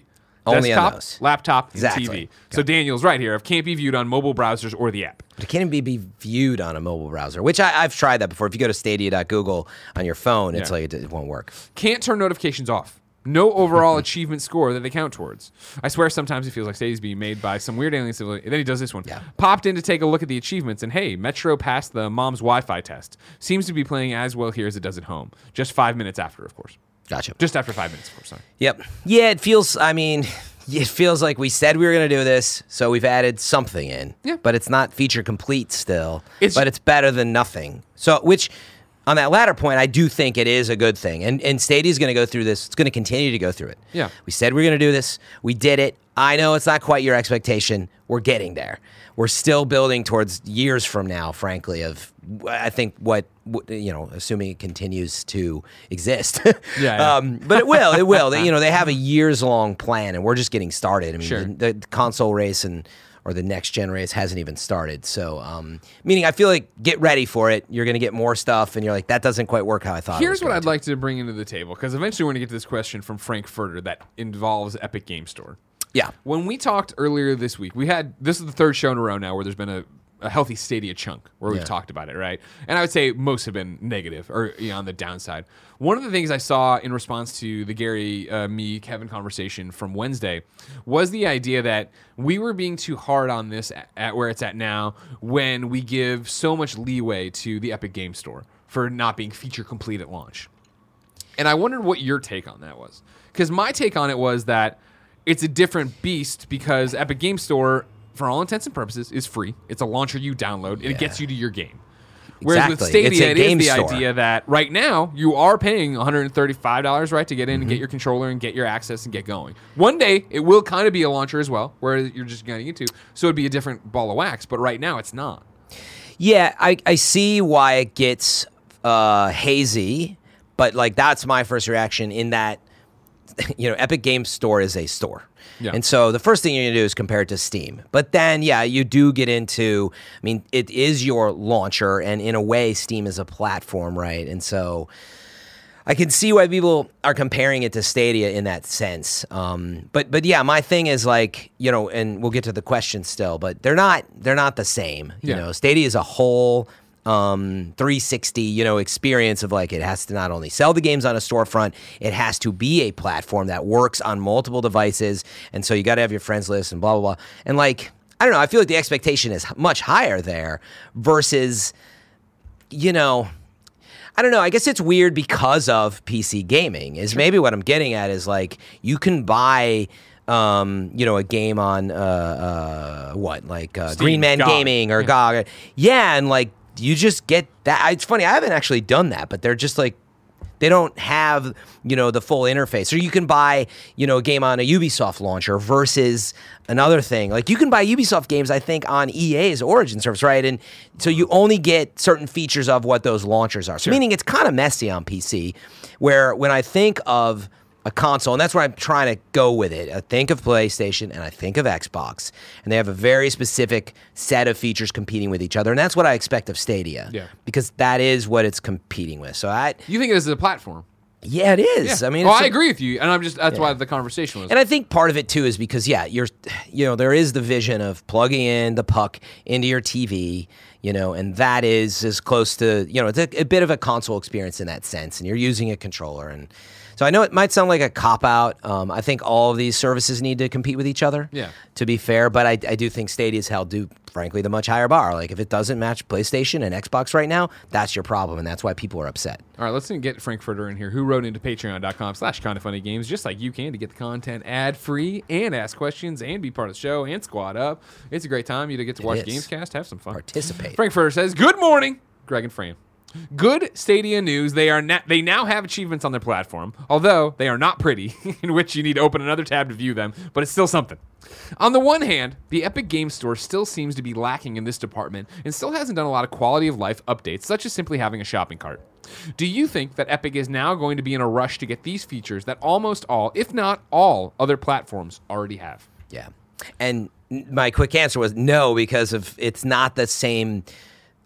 Only on desktop, those. laptop, Exactly. and T V. So Daniel's right here. It can't be viewed on mobile browsers or the app. But it can't be, be viewed on a mobile browser, which I, I've tried that before. If you go to stadia dot google on your phone, it's Yeah. like it, it won't work. Can't turn notifications off. No overall achievement score that they count towards. I swear sometimes it feels like Stadia's being made by some weird alien civilization. And then he does this one. Yeah. Popped in to take a look at the achievements, and hey, Metro passed the mom's Wi-Fi test. Seems to be playing as well here as it does at home. Just five minutes after, of course. Gotcha. Just after five minutes, of course. Sorry. Yep. Yeah, it feels, I mean, it feels like we said we were going to do this, so we've added something in. Yeah. But it's not feature complete still. It's- but it's better than nothing. So, which, on that latter point, I do think it is a good thing. And, and Stadia's going to go through this. It's going to continue to go through it. Yeah. We said we are going to do this. We did it. I know it's not quite your expectation. We're getting there. We're still building towards years from now, frankly, of, I think, what, you know, assuming it continues to exist. Yeah, yeah. Um, but it will. It will. They, you know, they have a years-long plan, and we're just getting started. I mean, Sure. the, the console race and or the next gen race hasn't even started. So, um, meaning I feel like get ready for it. You're going to get more stuff, and you're like, that doesn't quite work how I thought. it Here's was what going I'd to. like to bring into the table, because eventually we're going to get to this question from Frank Furter that involves Epic Game Store. Yeah. When we talked earlier this week, we had this is the third show in a row now where there's been a, a healthy Stadia chunk where we've Yeah. talked about it, right? And I would say most have been negative or you know, on the downside. One of the things I saw in response to the Gary, uh, me, Kevin conversation from Wednesday was the idea that we were being too hard on this at, at where it's at now when we give so much leeway to the Epic Game Store for not being feature complete at launch. And I wondered what your take on that was. Because my take on it was that it's a different beast because Epic Game Store, for all intents and purposes, is free. It's a launcher you download, and it gets you to your game. Whereas with Exactly. It's Stadia, a it is game the store. idea that right now you are paying one hundred thirty-five dollars, right, to get in and Mm-hmm. get your controller and get your access and get going. One day, it will kind of be a launcher as well, where you're just getting into. So it'd be a different ball of wax, but right now it's not. Yeah, I, I see why it gets uh, hazy, but like that's my first reaction in that, you know, Epic Games Store is a store. Yeah. And so the first thing you're going to do is compare it to Steam. But then, yeah, you do get into, I mean, it is your launcher, and in a way, Steam is a platform, right? And so I can see why people are comparing it to Stadia in that sense. Um, but but yeah, my thing is like, you know, and we'll get to the question still, but they're not they're not the same. You Yeah. know, Stadia is a whole um, three sixty, you know, experience of like it has to not only sell the games on a storefront, it has to be a platform that works on multiple devices, and so you got to have your friends list and blah blah blah. And like I don't know, I feel like the expectation is much higher there versus, you know. I don't know. I guess it's weird because of P C gaming. Is maybe what I'm getting at is like you can buy, um, you know, a game on uh, uh, what like uh, Steam, Green Man G O G. Gaming or Yeah. G O G. Yeah, and like you just get that. It's funny. I haven't actually done that, but they're just like they don't have you know the full interface. Or you can buy you know a game on a Ubisoft launcher versus another thing. Like you can buy Ubisoft games, I think, on E A's Origin service, right? And so you only get certain features of what those launchers are. So Sure. meaning it's kind of messy on P C, where when I think of a console, and that's where I'm trying to go with it. I think of PlayStation and I think of Xbox, and they have a very specific set of features competing with each other, and that's what I expect of Stadia. Yeah. Because that is what it's competing with. So I, You think it is a platform? yeah, it is. I mean, oh, it's I a- agree with you, and I'm just that's why the conversation was. And I think part of it too is because yeah, you're, you know, there is the vision of plugging in the puck into your T V, you know, and that is as close to you know it's a, a bit of a console experience in that sense, and you're using a controller, and so I know it might sound like a cop out. Um, I think all of these services need to compete with each other. Yeah. To be fair, but I, I do think Stadia's held to frankly the much higher bar. Like if it doesn't match PlayStation and Xbox right now, that's your problem, and that's why people are upset. All right, let's get Frankfurter in here, who wrote into patreon.com slash kind of funny games, just like you can, to get the content ad-free and ask questions and be part of the show and squad up. It's a great time. You to get to watch is. Gamescast, have some fun. Participate. Frankfurter says, good morning, Greg and Fran. Good Stadia news. They are na- they now have achievements on their platform, although they are not pretty, in which you need to open another tab to view them, but it's still something. On the one hand, the Epic Game Store still seems to be lacking in this department and still hasn't done a lot of quality of life updates, such as simply having a shopping cart. Do you think that Epic is now going to be in a rush to get these features that almost all, if not all, other platforms already have? Yeah. And my quick answer was no, because of it's not the same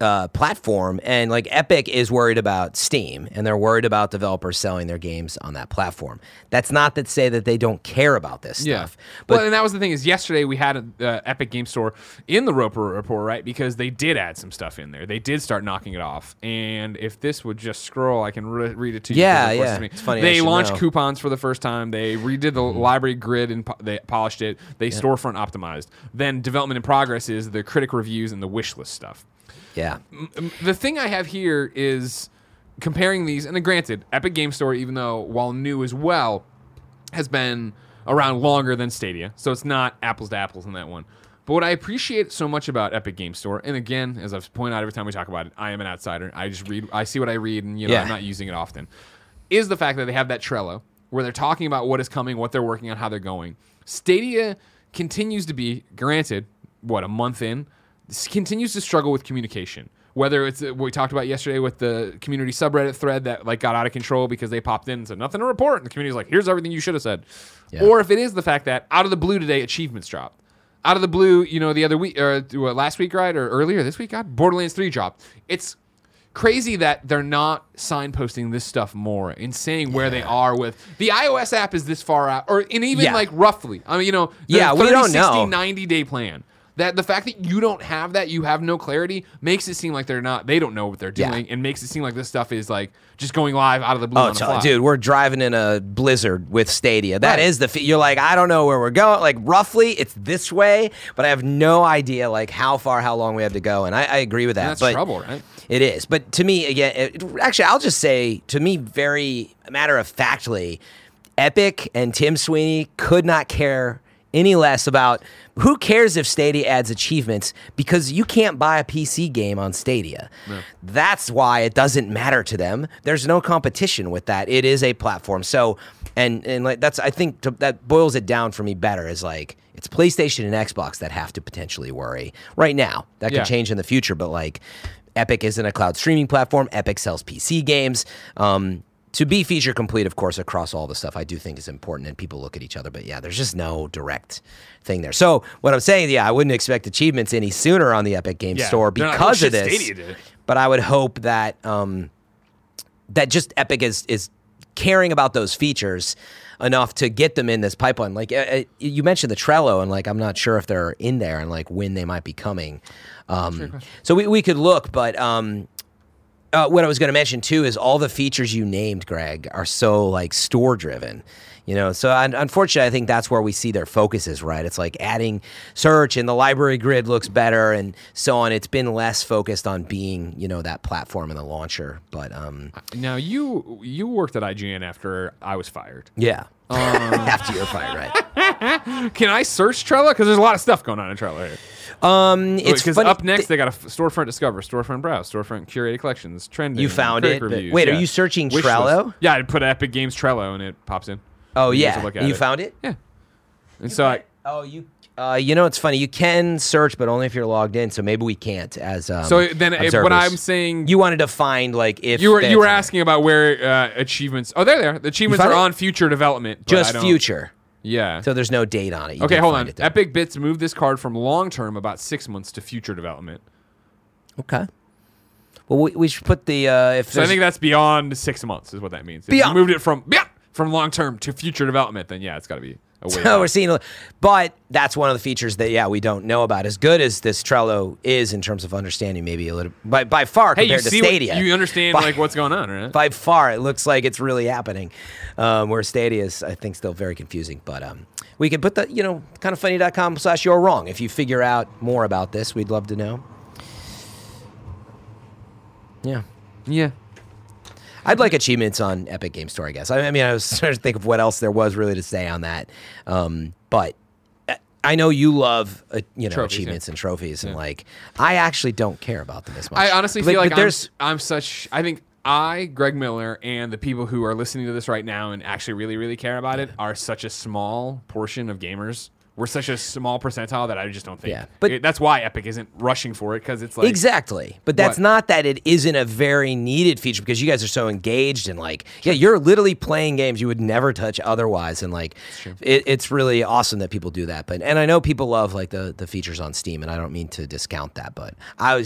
uh, platform, and like Epic is worried about Steam, and they're worried about developers selling their games on that platform. That's not to say that they don't care about this Yeah. stuff. But well, and that was the thing is yesterday we had an uh, Epic Game Store in the Roper Report, right? Because they did add some stuff in there. They did start knocking it off. And if this would just scroll, I can re- read it to you. Yeah, because of course yeah. it's me. It's funny, I They should launched know. coupons for the first time. They redid the library grid and po- they polished it. They storefront optimized. Then development in progress is the critic reviews and the wish list stuff. yeah, The thing I have here is comparing these, and then granted, Epic Game Store, even though while new as well, has been around longer than Stadia, so it's not apples to apples in that one. But what I appreciate so much about Epic Game Store, and again, as I've pointed out every time we talk about it, I am an outsider. I just read, I see what I read, and you know, Yeah. I'm not using it often. Is the fact that they have that Trello where they're talking about what is coming, what they're working on, how they're going. Stadia continues to be, granted, what a month in, this continues to struggle with communication. Whether it's uh, what we talked about yesterday with the community subreddit thread that like got out of control because they popped in and said nothing to report, and the community's like, here's everything you should have said. Yeah. Or if it is the fact that out of the blue today, achievements dropped. Out of the blue, you know, the other week, or what, last week, right, or earlier this week, God, Borderlands three dropped. It's crazy that they're not signposting this stuff more and saying where they are with the iOS app is this far out, or and even Yeah. like roughly. I mean, you know, the Yeah, we thirty, don't sixty, know. ninety day plan. That the fact that you don't have that, you have no clarity, makes it seem like they're not, they don't know what they're Yeah. doing, and makes it seem like this stuff is like just going live out of the blue. Oh, on the so- fly. dude, we're driving in a blizzard with Stadia. That Right. is the. F- you're like, I don't know where we're going. Like roughly, it's this way, but I have no idea like how far, how long we have to go. And I, I agree with that. And that's but trouble, right? It is. But to me, again, it, actually, I'll just say to me, very matter of factly, Epic and Tim Sweeney could not care any less about. Who cares if Stadia adds achievements, because you can't buy a P C game on Stadia. That's why it doesn't matter to them. There's no competition with that. It is a platform. So, and and like that's I think to, that boils it down for me better is like it's PlayStation and Xbox that have to potentially worry right now. That could Yeah. change in the future, but like Epic isn't a cloud streaming platform. Epic sells P C games. Um, To be feature complete, of course, across all the stuff, I do think is important, and people look at each other. But yeah, there's just no direct thing there. So what I'm saying, yeah, I wouldn't expect achievements any sooner on the Epic Game Yeah. Store They're not- because oh, of shit, this. Stadia did. But I would hope that um, that just Epic is is caring about those features enough to get them in this pipeline. Like uh, uh, you mentioned the Trello, and like I'm not sure if they're in there and like when they might be coming. Um, so we we could look, but. Um, Uh, what I was going to mention too is all the features you named, Greg, are so like store driven, you know. So un- unfortunately, I think that's where we see their focus is, right? It's like adding search and the library grid looks better and so on. It's been less focused on being, you know, that platform and the launcher. But um, Now you you worked at I G N after I was fired. yeah, after you're fired, right? Can I search Trello? Because there's a lot of stuff going on in Trello here. Um, it's Because funny. up next they got a f- storefront discover, storefront browse, storefront curated collections, trending. You found critic it, but- reviews, wait, are yeah. you searching Wish Trello? list. Yeah, I put Epic Games Trello and it pops in. Oh You get yeah, to look at and you it. found it. Yeah. And so I. Oh, you. Uh, you know, it's funny. You can search, but only if you're logged in. So maybe we can't. As um, So then, if, what observers. I'm saying, You wanted to find like if you were that's you were on there. asking about where uh, achievements. Oh, they're there. The achievements found are it? on future development. but I just don't- future. Yeah. So there's no date on it. You okay, did hold find on. it there. Epic Bits moved this card from long term, about six months, to future development. Okay. Well, we, we should put the uh, if So I there's- think that's beyond six months, is what that means. If Beyond. you moved it from yeah, from long term to future development, then yeah, it's got to be a way. so out. we're seeing, a- but that's one of the features that yeah we don't know about. As good as this Trello is in terms of understanding, maybe a little by by far Hey, you compared to see what, Stadia. you understand by, like what's going on, right? by far, it looks like it's really happening. Um, where Stadia is, I think, still very confusing. But um, we can put the you know kind of funny dot com slash you're wrong if you figure out more about this. We'd love to know. Yeah. Yeah. I'd like achievements on Epic Game Store, I guess. I I mean, I was trying to think of what else there was really to say on that. Um, but uh, I know you love, uh, you know, Trophies, achievements yeah. and trophies, and like, I actually don't care about them as much. I honestly But- feel like but I'm, there's I'm such. I think I, Greg Miller, and the people who are listening to this right now and actually really, really care about it are such a small portion of gamers. We're such a small percentile that I just don't think. Yeah, but- it, that's why Epic isn't rushing for it, because it's like exactly, but that's What? not that it isn't a very needed feature because you guys are so engaged and like, yeah, you're literally playing games you would never touch otherwise, and like, it, it's really awesome that people do that. But and I know people love like the the features on Steam, and I don't mean to discount that, but I was just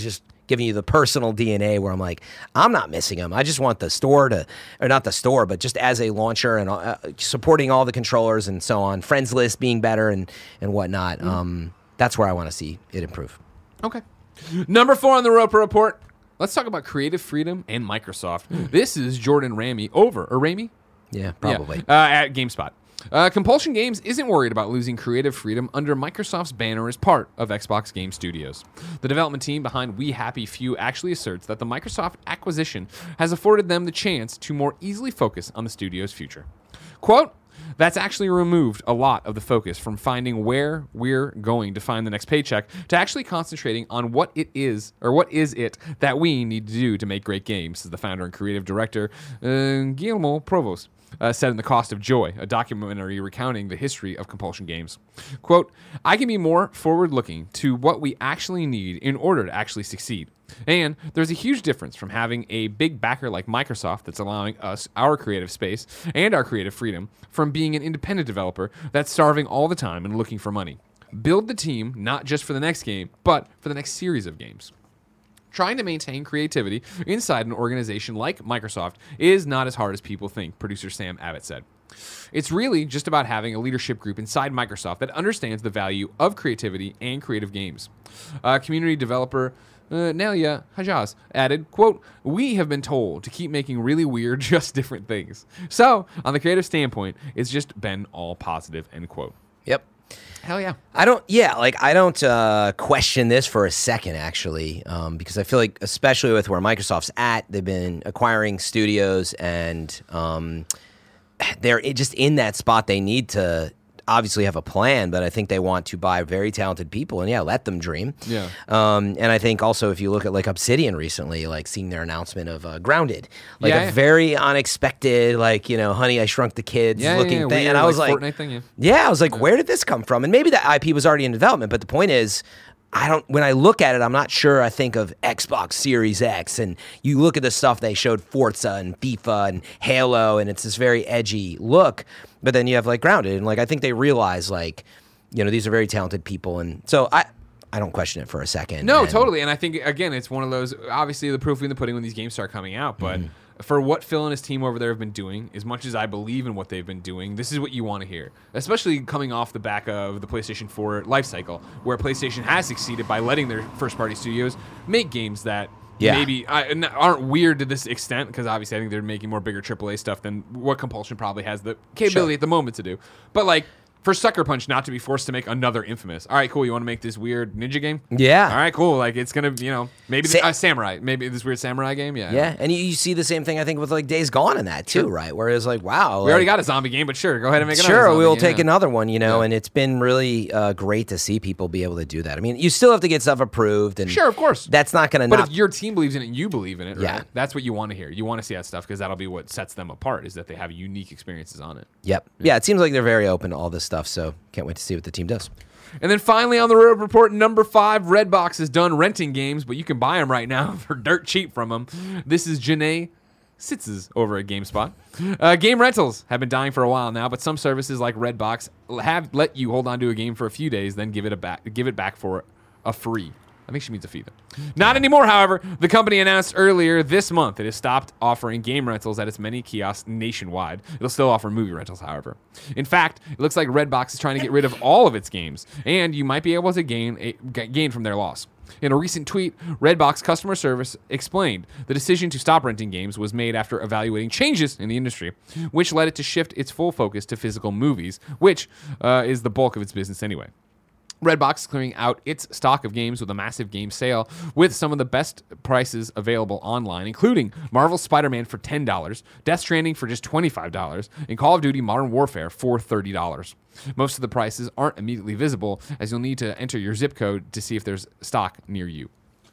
giving you the personal D N A where I'm like, I'm not missing them. I just want the store to, or not the store, but just as a launcher and uh, supporting all the controllers and so on, friends list being better and, and whatnot. Mm. Um, that's where I want to see it improve. Okay. Number four on the Roper Report. Let's talk about creative freedom and Microsoft. Mm. This is Jordan Ramey over, or Ramey? Yeah, probably. Yeah. Uh, at GameSpot. Uh, Compulsion Games isn't worried about losing creative freedom under Microsoft's banner as part of Xbox Game Studios. The development team behind We Happy Few actually asserts that the Microsoft acquisition has afforded them the chance to more easily focus on the studio's future. Quote, that's actually removed a lot of the focus from finding where we're going to find the next paycheck to actually concentrating on what it is, or what is it that we need to do to make great games, says the founder and creative director, uh, Guillermo Provost. Uh, said in The Cost of Joy, a documentary recounting the history of Compulsion Games. Quote, I can be more forward-looking to what we actually need in order to actually succeed. And there's a huge difference from having a big backer like Microsoft that's allowing us our creative space and our creative freedom from being an independent developer that's starving all the time and looking for money. Build the team not just for the next game, but for the next series of games. Trying to maintain creativity inside an organization like Microsoft is not as hard as people think, producer Sam Abbott said. It's really just about having a leadership group inside Microsoft that understands the value of creativity and creative games. Uh, community developer uh, Nelia Hajaz added, quote, we have been told to keep making really weird, just different things. So, on the creative standpoint, it's just been all positive, end quote. Yep. Hell yeah. I don't, yeah, like I don't uh, question this for a second, actually, um, because I feel like, especially with where Microsoft's at, they've been acquiring studios and um, they're just in that spot. They need to obviously have a plan, but I think they want to buy very talented people and, yeah, let them dream. Yeah. Um, and I think also if you look at like Obsidian recently, like seeing their announcement of uh, Grounded, like yeah, a yeah. very unexpected, like, you know, Honey, I Shrunk the Kids yeah, looking yeah, yeah, thing. weird, And I was like, Fortnite thing, yeah. yeah, I was like, where did this come from? And maybe that I P was already in development, but the point is, I don't, when I look at it, I'm not sure I think of Xbox Series X. And you look at the stuff they showed Forza and FIFA and Halo, and it's this very edgy look. But then you have like Grounded, and like I think they realize like, you know, these are very talented people. And so I I don't question it for a second. No, and, totally. And I think, again, it's one of those, obviously the proof in the pudding when these games start coming out. But mm. for what Phil and his team over there have been doing, as much as I believe in what they've been doing, this is what you want to hear. Especially coming off the back of the PlayStation four lifecycle, where PlayStation has succeeded by letting their first-party studios make games that yeah. maybe uh, aren't weird to this extent, because obviously I think they're making more bigger triple A stuff than what Compulsion probably has the capability sure. at the moment to do. But like, for Sucker Punch not to be forced to make another Infamous. All right, cool. You want to make this weird ninja game? Yeah. All right, cool. Like, it's going to, you know, maybe Sa- the, uh, Samurai. Maybe this weird Samurai game. Yeah. Yeah. And you, you see the same thing, I think, with like Days Gone in that too, sure. right? Where it's like, wow. We like, already got a zombie game, but sure, go ahead and make another Sure, zombie we'll game, take yeah. another one, you know, yeah. and it's been really uh, great to see people be able to do that. I mean, you still have to get stuff approved. And sure, of course. That's not going to But not... if your team believes in it and you believe in it, right? Yeah. That's what you want to hear. You want to see that stuff because that'll be what sets them apart, is that they have unique experiences on it. Yep. Yeah, yeah it seems like they're very open to all this stuff, so can't wait to see what the team does. And then finally on the Road Report, number five, Redbox is done renting games, but you can buy them right now for dirt cheap from them. This is Janae Sitzes over at GameSpot. Uh, game rentals have been dying for a while now, but some services like Redbox have let you hold on to a game for a few days, then give it a back, give it back for a free. I think she means a fee, though. Not anymore, however. The company announced earlier this month it has stopped offering game rentals at its many kiosks nationwide. It'll still offer movie rentals, however. In fact, it looks like Redbox is trying to get rid of all of its games, and you might be able to gain a, gain from their loss. In a recent tweet, Redbox customer service explained the decision to stop renting games was made after evaluating changes in the industry, which led it to shift its full focus to physical movies, which uh, is the bulk of its business anyway. Redbox is clearing out its stock of games with a massive game sale with some of the best prices available online, including Marvel's Spider-Man for ten dollars, Death Stranding for just twenty-five dollars, and Call of Duty Modern Warfare for thirty dollars. Most of the prices aren't immediately visible, as you'll need to enter your zip code to see if there's stock near you.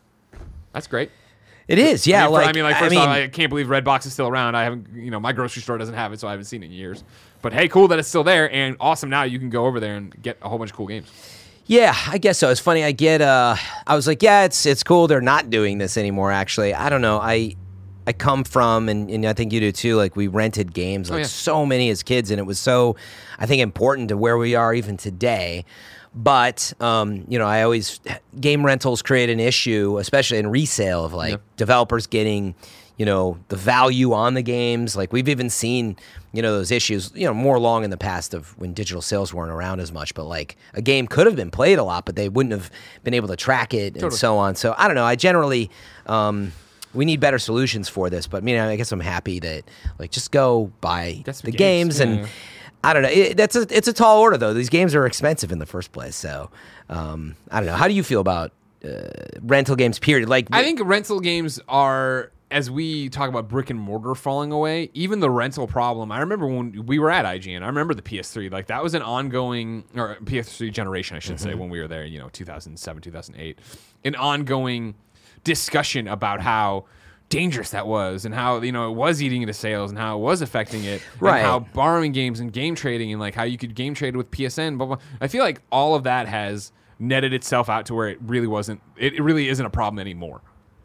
That's great. It is, yeah. I mean, like, I mean, like first I mean, of all, I can't believe Redbox is still around. I haven't, you know, my grocery store doesn't have it, so I haven't seen it in years. But hey, cool that it's still there, and awesome now you can go over there and get a whole bunch of cool games. Yeah, I guess so. It's funny. I get. Uh, I was like, yeah, it's it's cool. They're not doing this anymore. Actually, I don't know. I I come from, and, and I think you do too. Like we rented games, like oh, yeah. so many as kids, and it was so, I think, important to where we are even today. But, um, you know, I always, game rentals create an issue, especially in resale, of like Yeah. developers getting, you know, the value on the games. Like we've even seen, you know, those issues, you know, more long in the past of when digital sales weren't around as much. But like a game could have been played a lot, but they wouldn't have been able to track it and Totally. so on. So I don't know. I generally, um, we need better solutions for this. But, you know, I guess I'm happy that like just go buy Get some the games, games, yeah. and I don't know. It, that's a it's a tall order though. These games are expensive in the first place. So um, I don't know. How do you feel about uh, rental games? Period. Like I think rental games are, as we talk about brick and mortar falling away, even the rental problem. I remember when we were at I G N, I remember the P S three. Like that was an ongoing, or P S three generation, I should say, when we were there, you know, two thousand seven, two thousand eight, an ongoing discussion about how dangerous that was and how, you know, it was eating into sales and how it was affecting it. Right. And how borrowing games and game trading and like how you could game trade with P S N, blah, blah. I feel like all of that has netted itself out to where it really wasn't, it, it really isn't a problem anymore.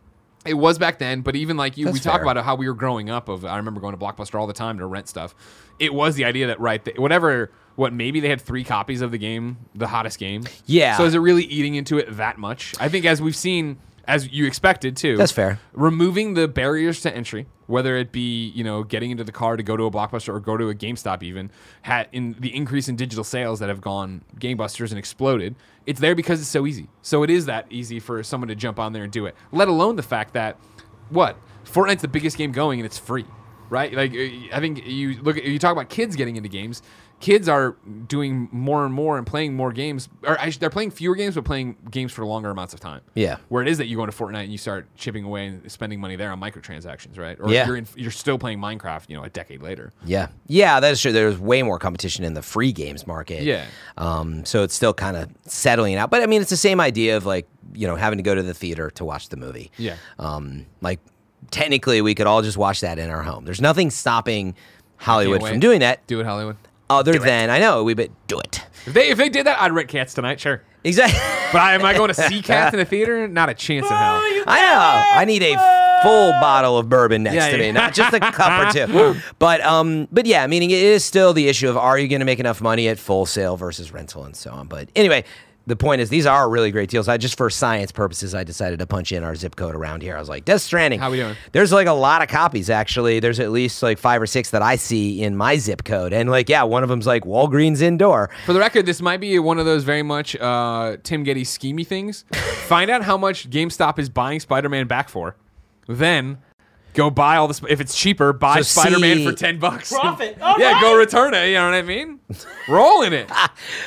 It was back then, but even like you, That's we talk fair. about how we were growing up. Of I remember going to Blockbuster all the time to rent stuff. It was the idea that right, th- whatever, what maybe they had three copies of the game, the hottest game. Yeah. So is it really eating into it that much? I think as we've seen, as you expected too. That's fair. Removing the barriers to entry, whether it be, you know, getting into the car to go to a Blockbuster or go to a GameStop, even had in the increase in digital sales that have gone gangbusters and exploded. It's there because it's so easy. So it is that easy for someone to jump on there and do it. Let alone the fact that what Fortnite's the biggest game going and it's free, right? Like I think you look at you talk about kids getting into games. Kids are doing more and more and playing more games. Or I, they're playing fewer games, but playing games for longer amounts of time. Yeah. Where it is that you go into Fortnite and you start chipping away and spending money there on microtransactions, right? Or Yeah. you're in, you're still playing Minecraft, you know, a decade later. Yeah, yeah, that is true. There's way more competition in the free games market. Yeah. Um, so it's still kind of settling out. But I mean, it's the same idea of like, you know, having to go to the theater to watch the movie. Yeah. Um, like technically, we could all just watch that in our home. There's nothing stopping Hollywood wait. from doing that. Do it, Hollywood. Other than I know we but do it If they if they did that, I'd rent Cats tonight, sure. exactly. But I, am I going to see Cats in the theater? Not a chance in hell. I know. I need a full bottle of bourbon next Yeah, to me, yeah. not just a cup or two. But um, but yeah, meaning it is still the issue of are you going to make enough money at full sale versus rental and so on. But anyway, the point is these are really great deals. I just for science purposes, I decided to punch in our zip code around here. I was like, Death Stranding. How we doing? There's like a lot of copies actually. There's at least like five or six that I see in my zip code, and like yeah, one of them's like Walgreens indoor. For the record, this might be one of those very much uh, Tim Getty schemey things. Find out how much GameStop is buying Spider-Man back for. Then go buy all this. If it's cheaper, buy So Spider-Man see- for ten bucks. Profit. All yeah, right. go return it. You know what I mean? Roll in it.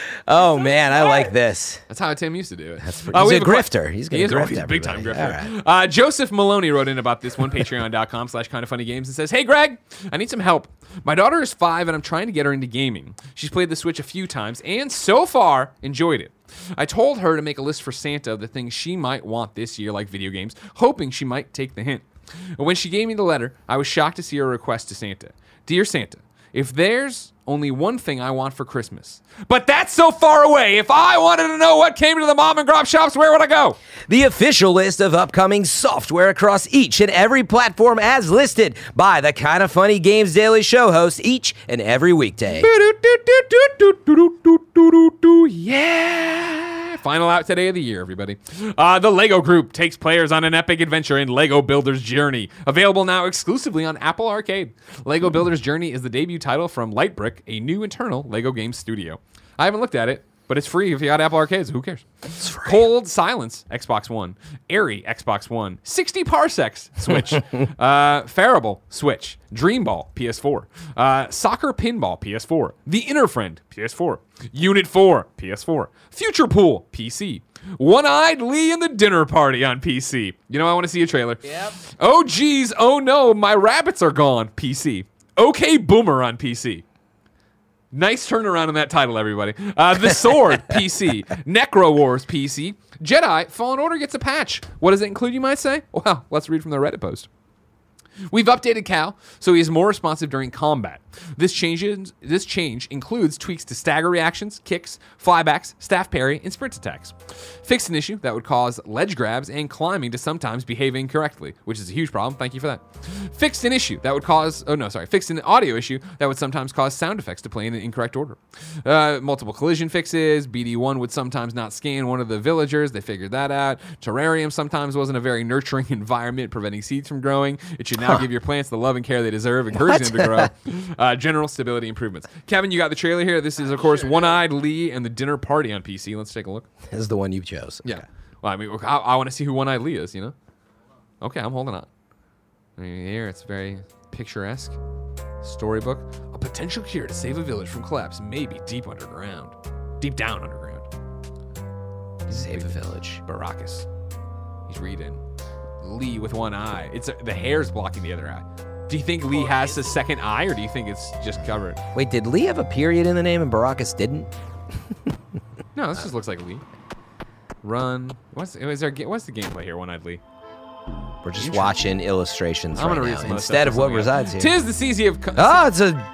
Oh man, I like this. That's how Tim used to do it. That's pretty- he's a grifter. He's gonna he is, grift he's a big time everybody. grifter. Uh, Joseph Maloney wrote in about this one, patreon.com slash kind of funny games, and says, "Hey Greg, I need some help. My daughter is five and I'm trying to get her into gaming. She's played the Switch a few times and so far enjoyed it. I told her to make a list for Santa of the things she might want this year, like video games, hoping she might take the hint. When she gave me the letter, I was shocked to see her request to Santa. Dear Santa, if there's only one thing I want for Christmas, but that's so far away, if I wanted to know what came to the mom and grop shops, where would I go?" The official list of upcoming software across each and every platform as listed by the Kind of Funny Games Daily Show host each and every weekday. Yeah. Final out today of the year, everybody. Uh, the Lego Group takes players on an epic adventure in Lego Builder's Journey. Available now exclusively on Apple Arcade. Lego Builder's Journey is the debut title from Lightbrick, a new internal Lego game studio. I haven't looked at it, but it's free if you got Apple Arcades. Who cares? Cold Silence, Xbox One. Airy, Xbox One. sixty Parsecs, Switch. uh, Farable, Switch. Dreamball, P S four. Uh, Soccer Pinball, P S four. The Inner Friend, P S four. Unit four, P S four. Future Pool, P C. One-Eyed Lee and the Dinner Party on P C. You know, I want to see a trailer. Yep. Oh, geez. Oh, no. My rabbits are gone, P C. Okay, Boomer on P C. Nice turnaround in that title, everybody. Uh, the Sword, P C. Necro Wars, P C. Jedi Fallen Order gets a patch. What does it include, you might say? Well, let's read from the Reddit post. We've updated Cal so he is more responsive during combat. This changes. This change includes tweaks to stagger reactions, kicks, flybacks, staff parry, and sprint attacks. Fixed an issue that would cause ledge grabs and climbing to sometimes behave incorrectly, which is a huge problem. Thank you for that. Fixed an issue that would cause. Oh no, sorry. Fixed an audio issue that would sometimes cause sound effects to play in an incorrect order. Uh, multiple collision fixes. B D one would sometimes not scan one of the villagers. They figured that out. Terrarium sometimes wasn't a very nurturing environment, preventing seeds from growing. It should now Huh. give your plants the love and care they deserve, encouraging them to grow. Uh, general stability improvements. Kevin, you got the trailer here. This is, of course, One-Eyed Lee and the Dinner Party on P C. Let's take a look. This is the one you chose. Yeah. Okay. Well, I mean, I, I want to see who One-Eyed Lee is, you know? Okay, I'm holding on. I mean, here, it's very picturesque. Storybook. A potential cure to save a village from collapse may be deep underground. Deep down underground. Save a village. Baracus. He's reading. Lee with one eye. It's a, the hair's blocking the other eye. Do you think Lee has a second eye, or do you think it's just covered? Wait, did Lee have a period in the name and Baracus didn't? No, this just looks like Lee. Run. What's is there? What's the gameplay here? One-Eyed Lee. We're just watching illustrations I'm right gonna read now some other instead stuff of what something else. resides here. Tis the season of. Co- Oh, it's a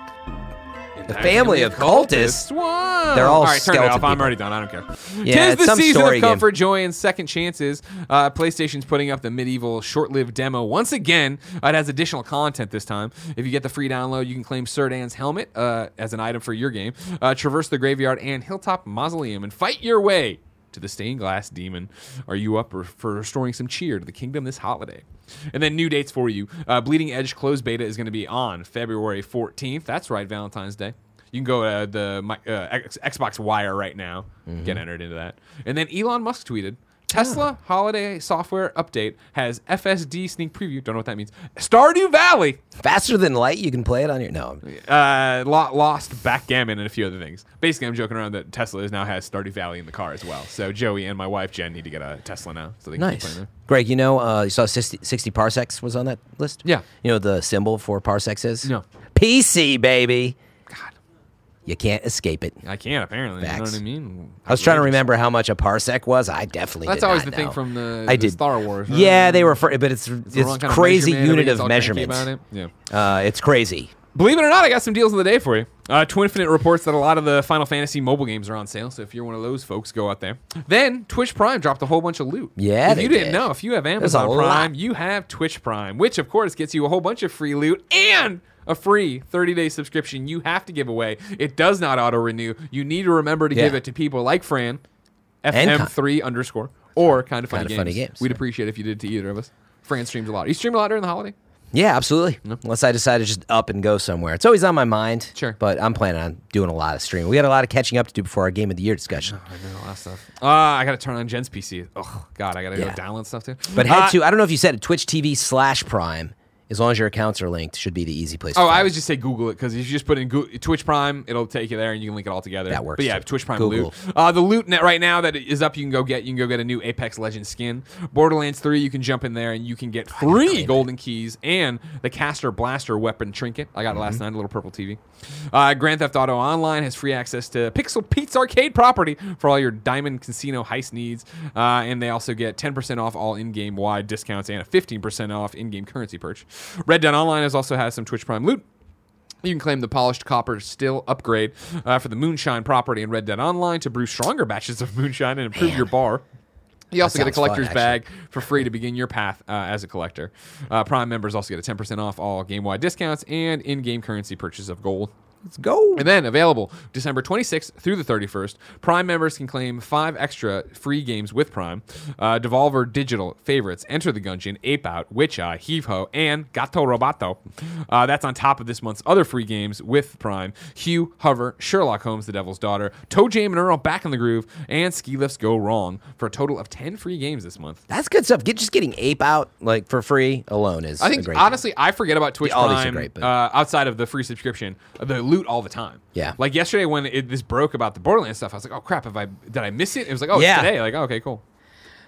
a family of cultists. Whoa. They're all right, turn it skeleton off. I'm people. already done. I don't care. Yeah, Tis it's the some season story of game. comfort, joy, and second chances. Uh, PlayStation's putting up the medieval short-lived demo once again. Uh, it has additional content this time. If you get the free download, you can claim Serdan's helmet uh, as an item for your game. Uh, traverse the graveyard and Hilltop Mausoleum and fight your way to the stained glass demon. Are you up for, for restoring some cheer to the kingdom this holiday? And then new dates for you. Uh, Bleeding Edge closed beta is going to be on February fourteenth. That's right, Valentine's Day. You can go to the my, uh, X- Xbox Wire right now, Mm-hmm. get entered into that. And then Elon Musk tweeted, Tesla holiday software update has F S D sneak preview. Don't know what that means. Stardew Valley. Faster than light, you can play it on your no. Uh, lo- lost backgammon and a few other things. Basically, I'm joking around that Tesla is now has Stardew Valley in the car as well. So Joey and my wife Jen need to get a Tesla now, so they can keep Nice. playing there. Greg, you know, uh, you saw sixty, sixty parsecs was on that list? Yeah. You know what the symbol for parsecs is? No. P C, baby. God, You can't escape it. I can't apparently. You know Facts. what I mean? I was trying to Outrageous. remember how much a parsec was. I definitely That's did always not the thing know. from the, I the did. Star Wars. Right? Yeah, they refer, but it's It's the it's wrong kind of crazy measurement. unit Everybody's of all cranky measurement. about it. Yeah. Uh, it's crazy. Believe it or not, I got some deals of the day for you. Uh, Twinfinite reports that a lot of the Final Fantasy mobile games are on sale, so if you're one of those folks, go out there. Then Twitch Prime dropped a whole bunch of loot. Yeah, if they you didn't did. know, if you have There's Amazon a lot. Prime, you have Twitch Prime, which of course gets you a whole bunch of free loot and a free thirty-day subscription you have to give away. It does not auto-renew. You need to remember to Yeah. give it to people like Fran, And F M three underscore, or Kind of Funny, Kinda games. Funny Games, We'd yeah. appreciate if you did to either of us. Fran streams a lot. You stream a lot during the holiday? Yeah, absolutely. Unless I decide to just up and go somewhere. It's always on my mind. Sure. But I'm planning on doing a lot of streaming. We got a lot of catching up to do before our Game of the Year discussion. I know a lot of stuff. Uh, I got to turn on Jen's P C. Oh, God, I got to Yeah. go download stuff too. But head Uh, to, I don't know if you said it, Twitch T V slash Prime. As long as your accounts are linked, should be the easy place to Oh, find I it. would just say Google it because if you just put in Go- Twitch Prime, it'll take you there and you can link it all together. That works, But yeah, too. Twitch Prime Google. loot. Uh, the loot net right now that is up, you can go get. You can go get a new Apex Legends skin. Borderlands three, you can jump in there and you can get three claim golden keys and the Caster Blaster weapon trinket. I got it last Mm-hmm. night, a little purple T V. Uh, Grand Theft Auto Online has free access to Pixel Pete's arcade property for all your Diamond Casino heist needs, uh, and they also get ten percent off all in-game wide discounts and a fifteen percent off in-game currency purchase. Red Dead Online has also has some Twitch Prime loot. You can claim the Polished Copper Still upgrade uh, for the Moonshine property in Red Dead Online to brew stronger batches of moonshine and improve Man. your bar. You also That get a sounds fun, collector's actually. bag for free to begin your path uh, as a collector. Uh, Prime members also get a ten percent off all game-wide discounts and in-game currency purchase of gold. Let's go. And then available December twenty-sixth through the thirty-first, Prime members can claim five extra free games with Prime. Uh, Devolver Digital favorites Enter the Gungeon, Ape Out, Witch Eye, Heave Ho, and Gato Roboto. Uh, that's on top of this month's other free games with Prime. Hugh, Hover, Sherlock Holmes, The Devil's Daughter, Toe Jam and Earl Back in the Groove, and Ski Lifts Go Wrong for a total of ten free games this month. That's good stuff. Get, just getting Ape Out like for free alone is I a think great honestly, I forget about Twitch Yeah, all these are Prime great, but- uh, outside of the free subscription, the loot all the time. Yeah. like yesterday when it, this broke about the Borderlands stuff, I was like, "Oh crap! Have I did I miss it?" It was like, "Oh, Yeah. it's today." Like, oh, okay, cool.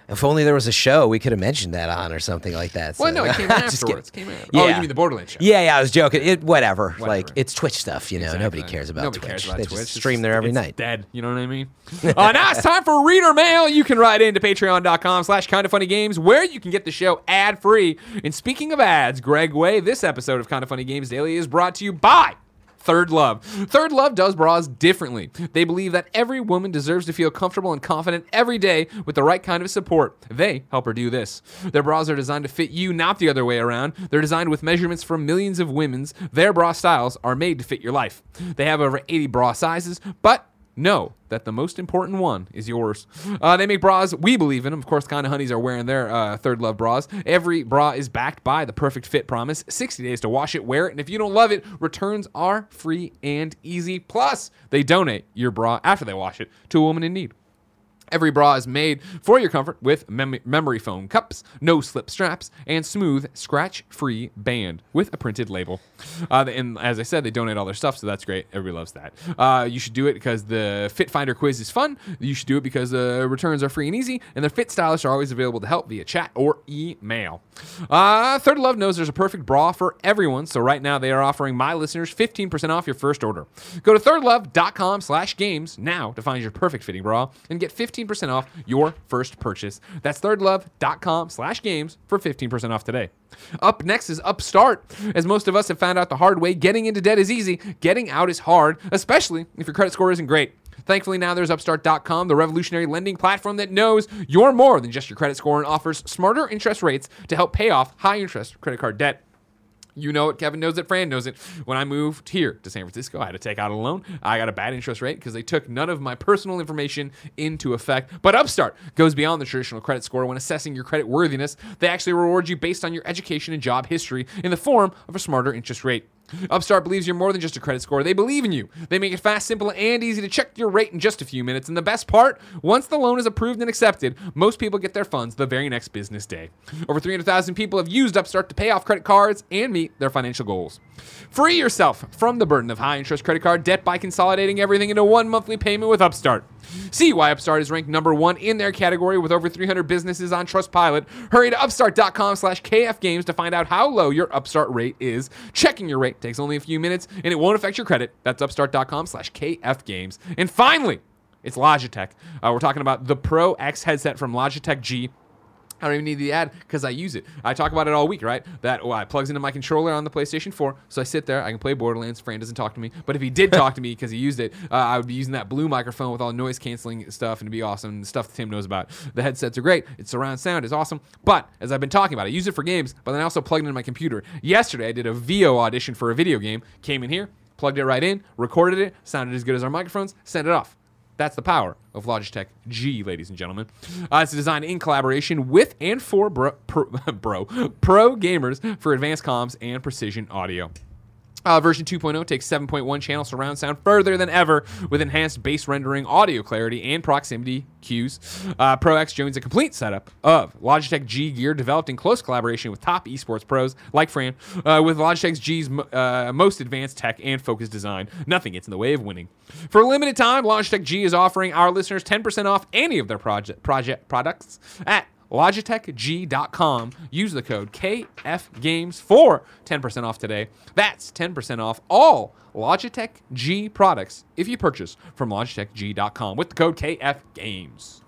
If only there was a show we could have mentioned that on or something like that. Well, so- no, it came Just afterwards. kidding. It came after. Yeah. Oh, you mean the Borderlands show? Yeah, yeah, I was joking. It, whatever. Whatever. Like, it's Twitch stuff, you know. Exactly. Nobody cares about Nobody Twitch. cares about they Twitch. just It's stream just- there every it's night. Dead. You know what I mean? uh, now it's time for reader mail. You can write into patreon.com slash kind of funny games where you can get the show ad free. And speaking of ads, Greg Way, this episode of Kind of Funny Games Daily is brought to you by Third Love. Third Love does bras differently. They believe that every woman deserves to feel comfortable and confident every day with the right kind of support. They help her do this. Their bras are designed to fit you, not the other way around. They're designed with measurements from millions of women's. Their bra styles are made to fit your life. They have over eighty bra sizes, but know that the most important one is yours. Uh, they make bras we believe in. Of course, Kind of Honeys are wearing their uh, Third Love bras. Every bra is backed by the Perfect Fit Promise. sixty days to wash it, wear it, and if you don't love it, returns are free and easy. Plus, they donate your bra after they wash it to a woman in need. Every bra is made for your comfort with mem- memory foam cups, no-slip straps, and smooth, scratch-free band with a printed label. Uh, and as I said, they donate all their stuff, so that's great. Everybody loves that. Uh, you should do it because the Fit Finder quiz is fun. You should do it because the returns are free and easy, and their fit stylists are always available to help via chat or email. Uh, Third Love knows there's a perfect bra for everyone, so right now they are offering my listeners fifteen percent off your first order. Go to thirdlove.com slash games now to find your perfect fitting bra and get fifteen percent off your first purchase. That's thirdlove.com slash games for fifteen percent off today. Up next is Upstart. As most of us have found out the hard way, getting into debt is easy. Getting out is hard, especially if your credit score isn't great. Thankfully, now there's Upstart dot com, the revolutionary lending platform that knows you're more than just your credit score and offers smarter interest rates to help pay off high-interest credit card debt. You know it, Kevin knows it, Fran knows it. When I moved here to San Francisco, I had to take out a loan. I got a bad interest rate because they took none of my personal information into effect. But Upstart goes beyond the traditional credit score when assessing your credit worthiness. They actually reward you based on your education and job history in the form of a smarter interest rate. Upstart believes you're more than just a credit score. They believe in you. They make it fast, simple, and easy to check your rate in just a few minutes. And the best part, once the loan is approved and accepted, most people get their funds the very next business day. Over three hundred thousand people have used Upstart to pay off credit cards and meet their financial goals. Free yourself from the burden of high-interest credit card debt by consolidating everything into one monthly payment with Upstart. See why Upstart is ranked number one in their category with over three hundred businesses on Trustpilot. Hurry to upstart.com slash kfgames to find out how low your Upstart rate is. Checking your rate takes only a few minutes, and it won't affect your credit. That's upstart.com slash kfgames. And finally, it's Logitech. Uh, we're talking about the Pro X headset from Logitech G. I don't even need the ad because I use it. I talk about it all week, right? That well, it plugs into my controller on the PlayStation four, so I sit there, I can play Borderlands. Fran doesn't talk to me, but if he did talk to me because he used it, uh, I would be using that blue microphone with all noise canceling stuff, and it'd be awesome. The stuff that Tim knows about. The headsets are great. It's surround sound. It's awesome. But as I've been talking about, I use it for games, but then I also plugged it into my computer. Yesterday, I did a V O audition for a video game. Came in here, plugged it right in, recorded it, sounded as good as our microphones, sent it off. That's the power of Logitech G, ladies and gentlemen. Uh, it's designed in collaboration with and for bro, pro, bro, pro gamers for advanced comms and precision audio. Uh, version two point oh takes seven point one channel surround sound further than ever with enhanced bass rendering, audio clarity, and proximity cues. Uh, Pro X joins a complete setup of Logitech G gear developed in close collaboration with top esports pros like Fran, uh, with Logitech G's uh, most advanced tech and focused design. Nothing gets in the way of winning. For a limited time, Logitech G is offering our listeners ten percent off any of their project project products at logitech g dot com. Use the code K F games for ten percent off today. That's ten percent off all Logitech G products if you purchase from logitech g dot com with the code K F games.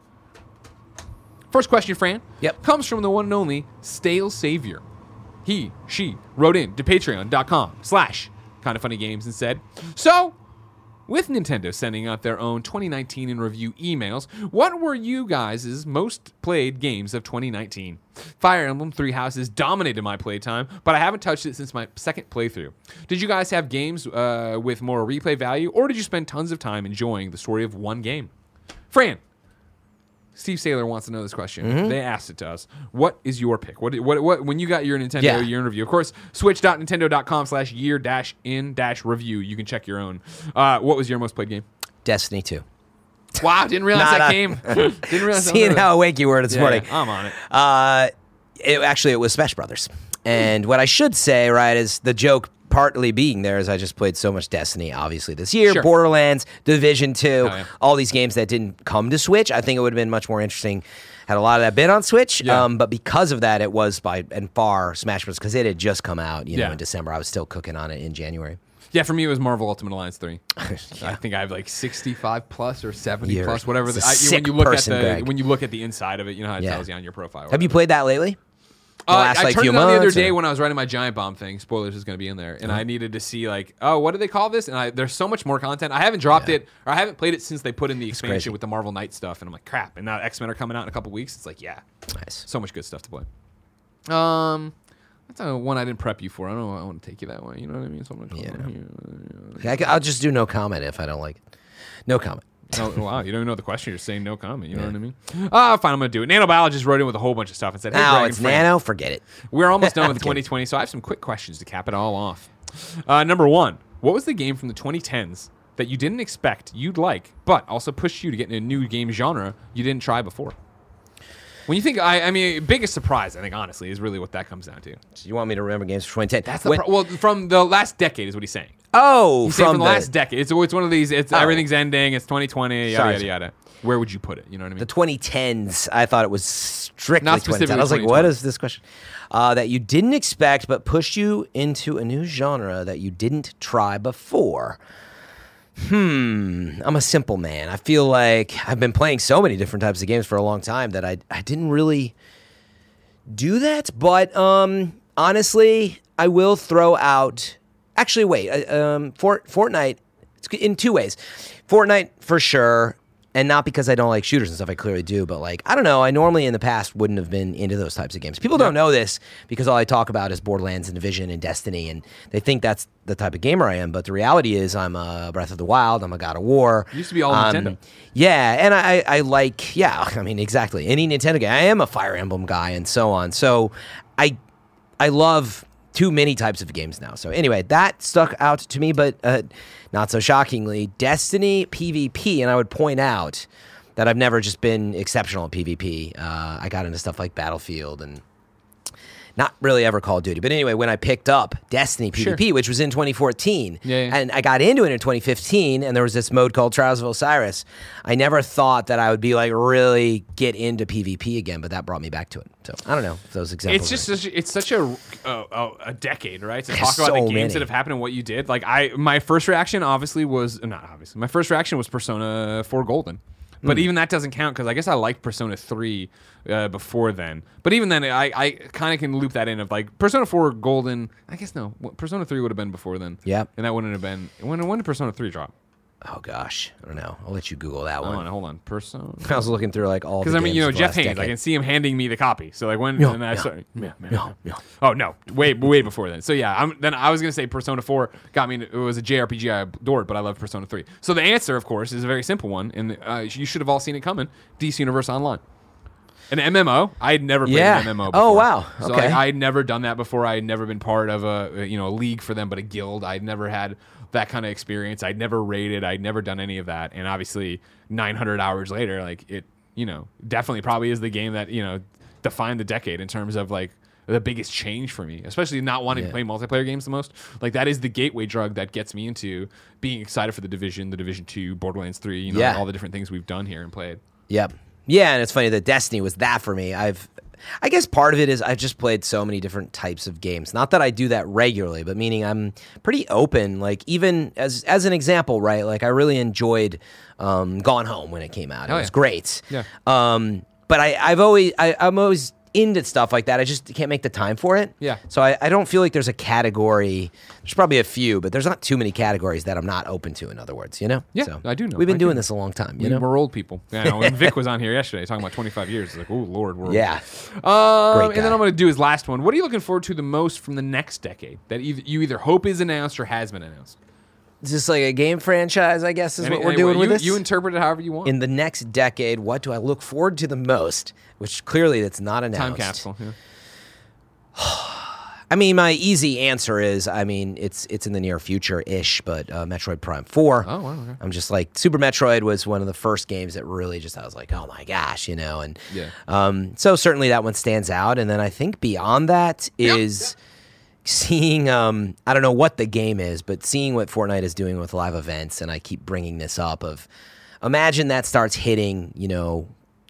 First question, Fran, Yep. comes from the one and only Stale Savior. He, she, wrote in to patreon.com slash kind of funny games and said, so, with Nintendo sending out their own twenty nineteen in review emails, what were you guys' most played games of twenty nineteen? Fire Emblem Three Houses dominated my playtime, but I haven't touched it since my second playthrough. Did you guys have games uh, with more replay value, or did you spend tons of time enjoying the story of one game? Fran, Steve Saylor wants to know this question. Mm-hmm. They asked it to us. What is your pick? What, what, what, when you got your Nintendo Yeah. year in review? Of course, switch.nintendo.com slash year dash in dash review. You can check your own. Uh, what was your most played game? Destiny two. Wow, didn't realize Nah, that nah. came. Didn't realize that. Seeing how awake you were this yeah, morning. yeah, I'm on it. Uh, it, actually, it was Smash Brothers. And what I should say, right, is the joke partly being there is I just played so much Destiny, obviously, this year. Sure. Borderlands, Division two, Oh, yeah. all these games that didn't come to Switch. I think it would have been much more interesting had a lot of that bit on Switch. Yeah. Um, but because of that, it was by and far Smash Bros. Because it had just come out, you know, Yeah. in December. I was still cooking on it in January. Yeah, for me, it was Marvel Ultimate Alliance three. Yeah. I think I have like sixty-five plus or seventy You're plus, whatever. a The, I, sick when you look person, at the Greg. when you look at the inside of it, you know how it Yeah. tells you on your profile. Have you played that lately? The Uh, last, I like, turned few it on the other months, day or- when I was writing my Giant Bomb thing. Spoilers is going to be in there, and I needed to see like, oh, what do they call this? And I, there's so much more content. I haven't dropped Yeah. it, or I haven't played it since they put in the crazy. expansion with the Marvel Knight stuff, and I'm like, crap. And now X Men are coming out in a couple weeks. It's like, yeah, Nice. so much good stuff to play. Um, that's a one I didn't prep you for. I don't know. I want to take you that way. You know what I mean? So I'm gonna Yeah, come no. here. I, I'll just do no comment if I don't like it. No comment. Oh, wow, you don't even know the question. You're saying no comment. You know what I mean? Ah, fine, I'm going to do it. Nanobiologist wrote in with a whole bunch of stuff and said, hey, Now Greg it's and Frank, Nano. Forget it. we're almost done I'm with kidding. twenty twenty, so I have some quick questions to cap it all off. Uh, number one, what was the game from the twenty tens that you didn't expect you'd like, but also pushed you to get in a new game genre you didn't try before? When you think, I, I mean, biggest surprise, I think, honestly, is really what that comes down to. So you want me to remember games from twenty ten? That's the When- pro- well, from the last decade is what he's saying. oh, He's saying from from the, last decade. It's, it's one of these, it's Oh. everything's ending, it's twenty twenty, yada, Sorry, yada, sorry. yada. Where would you put it? You know what I mean? the twenty tens. I thought it was strictly Not twenty ten. specifically I was like, twenty what twenty. is this question? Uh, that you didn't expect, but pushed you into a new genre that you didn't try before. Hmm. I'm a simple man. I feel like I've been playing so many different types of games for a long time that I I didn't really do that. But um, honestly, I will throw out. Actually, wait. uh, Um, Fort, Fortnite. It's in two ways. Fortnite for sure, and not because I don't like shooters and stuff. I clearly do, but like I don't know. I normally in the past wouldn't have been into those types of games. People don't know this because all I talk about is Borderlands and Division and Destiny, and they think that's the type of gamer I am. But the reality is, I'm a Breath of the Wild. I'm a God of War. Used to be all Um, Nintendo. Yeah, and I, I like yeah. I mean, exactly any Nintendo game. I am a Fire Emblem guy and so on. So I I love too many types of games now. So anyway, that stuck out to me, but uh, not so shockingly, Destiny PvP. And I would point out that I've never just been exceptional at PvP. Uh, I got into stuff like Battlefield and not really ever Call of Duty. But anyway, when I picked up Destiny PvP, Sure. which was in twenty fourteen, Yeah, yeah. and I got into it in twenty fifteen, and there was this mode called Trials of Osiris, I never thought that I would be like really get into PvP again, but that brought me back to it. So I don't know if those examples. It's just are- such, it's such a, a a a decade, right? To There's talk about the so games many. that have happened and what you did. Like I, my first reaction obviously was not obviously. My first reaction was Persona four Golden, but Hmm. even that doesn't count because I guess I liked Persona three uh, before then. But even then, I I kind of can loop that in of like Persona four Golden. I guess no, what- Persona three would have been before then. Yep. and that wouldn't have been when when did Persona three drop? oh gosh, I don't know. I'll let you Google that Hold one. on, hold on, Persona. I was looking through like all Because the I mean, games you know, of the Jeff last Haynes. I decade. can see him handing me the copy. So like when, No, and I no, started, yeah, yeah, no, yeah. no. Oh no, way way before then. So yeah, I'm, then I was gonna say Persona four got me. It was a J R P G I adored, but I love Persona three. So the answer, of course, is a very simple one, and uh, you should have all seen it coming. D C Universe Online. An M M O. I had never played Yeah. an M M O Oh, before. wow. So Okay. like, I had never done that before. I had never been part of a you know a league for them, but a guild. I'd never had that kind of experience. I'd never raided. I'd never done any of that. And obviously, nine hundred hours later, like it, you know, definitely probably is the game that you know defined the decade in terms of like the biggest change for me, especially not wanting Yeah. to play multiplayer games the most. Like that is the gateway drug that gets me into being excited for the Division, the Division two, Borderlands three, you know, Yeah. all the different things we've done here and played. Yep. Yeah, and it's funny that Destiny was that for me. I've I guess part of it is I've just played so many different types of games. Not that I do that regularly, but meaning I'm pretty open. Like even as as an example, right? Like I really enjoyed um, Gone Home when it came out. It Oh, was yeah. great. Yeah. Um, but I I've always I, I'm always into stuff like that. I just can't make the time for it. Yeah. So I, I don't feel like there's a category. There's probably a few, but there's not too many categories that I'm not open to. In other words, you know. Yeah, so I do know. We've been I doing do. this a long time. You We, know. We're old people. Yeah, I know. When Vic was on here yesterday talking about twenty-five years, it's like, oh, Lord, we're old. Yeah. Um, Great and then guy. I'm going to do his last one. What are you looking forward to the most from the next decade that either, you either hope is announced or has been announced? Is this like a game franchise, I guess, is Any- what we're any- doing you, with this? You interpret it however you want. In the next decade, what do I look forward to the most? Which clearly that's not announced. Time capsule. Yeah. I mean, my easy answer is, I mean, it's it's in the near future-ish, but uh, Metroid Prime four. Oh, wow, okay. I'm just like, Super Metroid was one of the first games that really just, I was like, oh my gosh, you know? And Yeah. um, so certainly that one stands out. And then I think beyond that is seeing, um, I don't know what the game is, but seeing what Fortnite is doing with live events. And I keep bringing this up of, imagine that starts hitting, you know,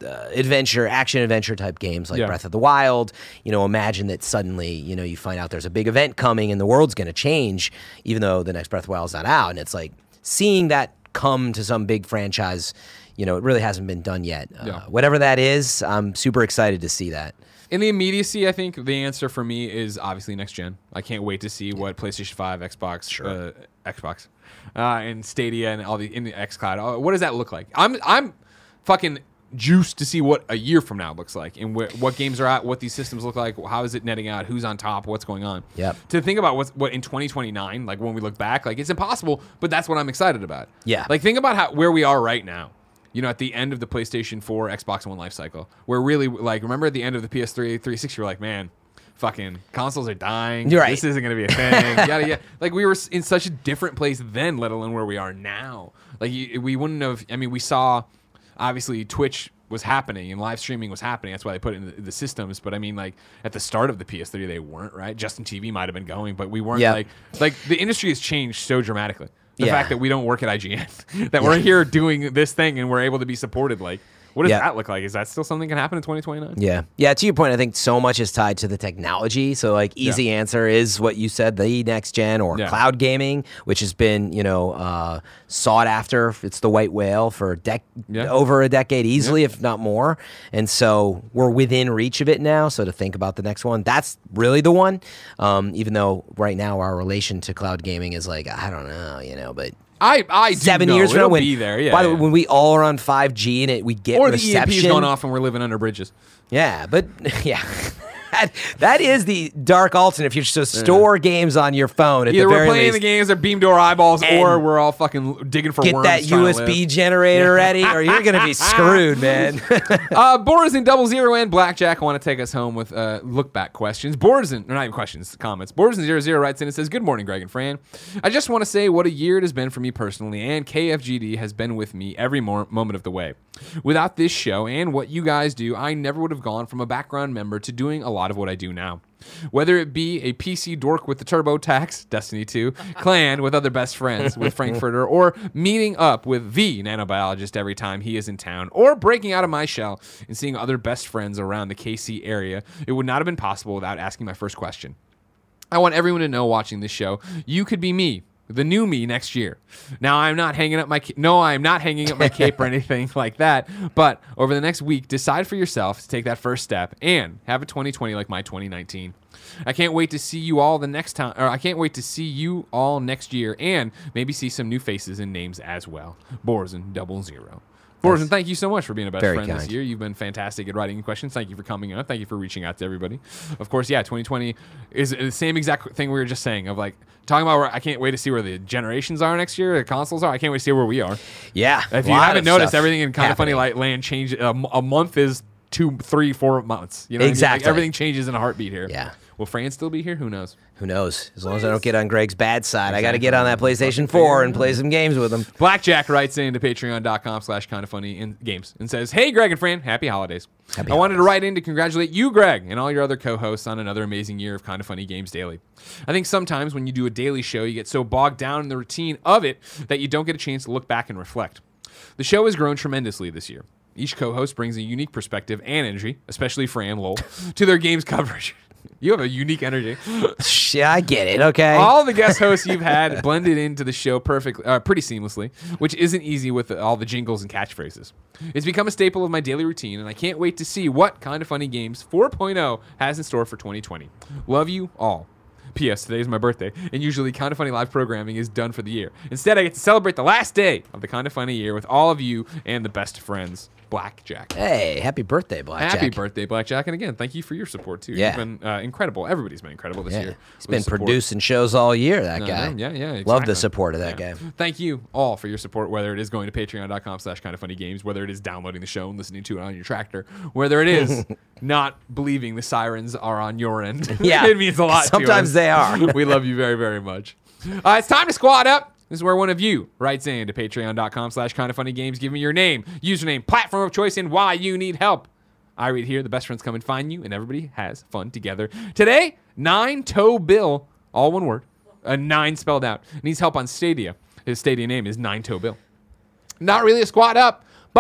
uh, adventure, action adventure type games like Yeah. Breath of the Wild. You know, imagine that suddenly, you know, you find out there's a big event coming and the world's going to change, even though the next Breath of the Wild's not out. And it's like seeing that come to some big franchise, you know, it really hasn't been done yet. Uh, Yeah. Whatever that is, I'm super excited to see that. In the immediacy, I think the answer for me is obviously next gen. I can't wait to see what PlayStation five, Xbox, Sure. uh, Xbox, uh, and Stadia and all the in the xCloud. Uh, what does that look like? I'm I'm fucking juiced to see what a year from now looks like and wh- what games are out, what these systems look like, how is it netting out, who's on top, what's going on. Yep. To think about what's what in twenty twenty-nine, like when we look back, like it's impossible, but that's what I'm excited about. Yeah. Like think about how where we are right now. You know, at the end of the PlayStation four, Xbox One life cycle, where really, like, remember at the end of the P S three, three sixty, you're like, man, fucking consoles are dying. You're right. This isn't going to be a thing. yada, yada. Like, we were in such a different place then, let alone where we are now. Like, you, we wouldn't have, I mean, we saw, obviously, Twitch was happening and live streaming was happening. That's why they put it in the, the systems. But I mean, like, at the start of the P S three, they weren't, right? Justin T V might have been going, but we weren't, Yeah. like, like, the industry has changed so dramatically. The Yeah. fact that we don't work at I G N, that we're here doing this thing and we're able to be supported, like, what does Yeah. that look like? Is that still something that can happen in twenty twenty-nine? Yeah. Yeah, to your point, I think so much is tied to the technology. So, like, easy answer is what you said, the next gen or Yeah. cloud gaming, which has been, you know, uh, sought after. It's the white whale for dec- Yeah. over a decade easily, if not more. And so we're within reach of it now. So to think about the next one, that's really the one. Um, even though right now our relation to cloud gaming is like, I don't know, you know, but... I, I do Seven know. years from now, It'll when, be there. Yeah, by the yeah. way, when we all are on five G and it, we get or the reception. E M P's gone off and we're living under bridges. Yeah, but yeah, that, that is the dark alternate future. So store games on your phone at Either the we're very playing least. the games that beam to our eyeballs, And or we're all fucking digging for Get worms. that trying U to S B live. generator ready, or you're gonna be screwed, man. uh, Borzin Double Zero and Blackjack want to take us home with uh, look back questions. Borzin, or not even questions, comments. Borzin Zero Zero writes in and says, "Good morning, Greg and Fran. I just want to say what a year it has been for me personally, and K F G D has been with me every more moment of the way. Without this show and what you guys do, I never would have gone from a background member to doing a lot of what I do now. Whether it be a P C dork with the TurboTax, Destiny two, clan with other best friends with Frankfurter, or meeting up with the nanobiologist every time he is in town, or breaking out of my shell and seeing other best friends around the K C area, it would not have been possible without asking my first question. I want everyone to know watching this show, you could be me, the new me next year. Now, I'm not hanging up my ca- no, I'm not hanging up my cape or anything like that. But over the next week, decide for yourself to take that first step and have a twenty twenty like my twenty nineteen. I can't wait to see you all the next time, or I can't wait to see you all next year, and maybe see some new faces and names as well. Borzin Double Zero." Borzin, thank you so much for being a best Very friend this kind. year. You've been fantastic at writing questions. Thank you for coming on. Thank you for reaching out to everybody. Of course, yeah, twenty twenty is the same exact thing we were just saying of like talking about where I can't wait to see where the generations are next year, the consoles are. I can't wait to see where we are. Yeah, If a you lot haven't of noticed, stuff everything in Kind of Funny happening. Light Land change. A, m- a month is two, three, four months. You know, what I mean? Like, Exactly. everything changes in a heartbeat here. Yeah. Will Fran still be here? Who knows? Who knows? As long as I don't get on Greg's bad side, I got to get on that PlayStation four and play some games with him. Blackjack writes in to patreon.com slash kind of funny in games and says, "Hey, Greg and Fran, happy holidays. Happy I wanted to holidays. write in to congratulate you, Greg, and all your other co-hosts on another amazing year of Kind of Funny Games Daily. I think sometimes when you do a daily show, you get so bogged down in the routine of it that you don't get a chance to look back and reflect. The show has grown tremendously this year. Each co-host brings a unique perspective and energy, especially Fran, lol, to their games coverage. You have a unique energy. Yeah, I get it. Okay. All the guest hosts you've had blended into the show perfectly, uh, pretty seamlessly, which isn't easy with all the jingles and catchphrases. It's become a staple of my daily routine, and I can't wait to see what Kind of Funny Games four point oh has in store for twenty twenty. Love you all. P S. Today is my birthday, and usually Kind of Funny live programming is done for the year. Instead, I get to celebrate the last day of the Kind of Funny year with all of you and the best friends, Blackjack. Hey, happy birthday, Blackjack. Happy birthday, Blackjack. And again, thank you for your support, too. Yeah. You've been uh, incredible. Everybody's been incredible this Yeah. year. He's with been the support. producing shows all year, that No, guy. no, yeah, yeah. Love exactly. the support of that Yeah. guy. Thank you all for your support, whether it is going to patreon.com slash kind of funny games, whether it is downloading the show and listening to it on your tractor, whether it is not believing the sirens are on your end. Yeah. It means a lot to Sometimes us. they are. We love you very, very much. Uh, it's time to squad up. This is where one of you writes in to patreon.com slash kind of funny games. Give me your name, username, platform of choice, and why you need help. I read here, the best friends come and find you, and everybody has fun together. Today, Nine Toe Bill, all one word, a nine spelled out, needs help on Stadia. His Stadia name is Nine Toe Bill. Not really a squad up, but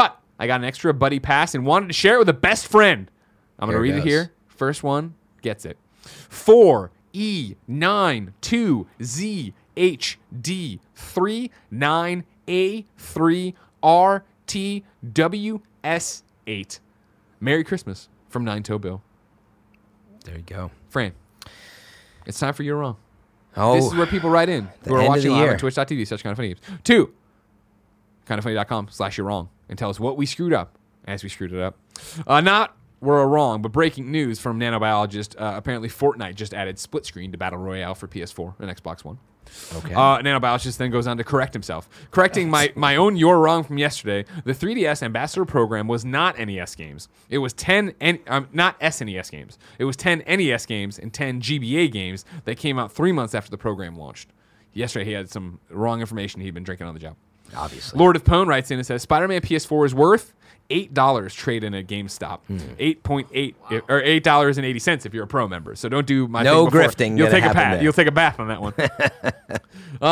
I got an extra buddy pass and wanted to share it with a best friend. I'm going to Here read it it goes. here. First one gets it. four E nine two Z H D three nine A three R T W S eight. Merry Christmas from Nine Toe Bill. There you go. Fran, it's time for You're Wrong. Oh, This is where people write in the who are end of watching the live year. on twitch.tv slash kind of funny games. Two, kindoffunny.com slash you're wrong and tell us what we screwed up as we screwed it up. Uh, not we're wrong, but breaking news from Nanobiologist. Uh, apparently Fortnite just added split screen to Battle Royale for P S four and Xbox One. okay. Uh, Nanobiologist then goes on to correct himself. Correcting my, my own You're Wrong from yesterday, the three D S Ambassador Program was not N E S games. It was ten, N- um, not S N E S games. It was ten N E S games and ten G B A games that came out three months after the program launched. Yesterday he had some wrong information he'd been drinking on the job. Obviously. Lord of Pone writes in and says, Spider-Man P S four is worth eight dollars trade in at GameStop. Hmm. eight point eight if, or eight dollars and eighty cents if you're a pro member. So don't do my No thing before. grifting You'll gonna take a happen bath. there. You'll take a bath on that one.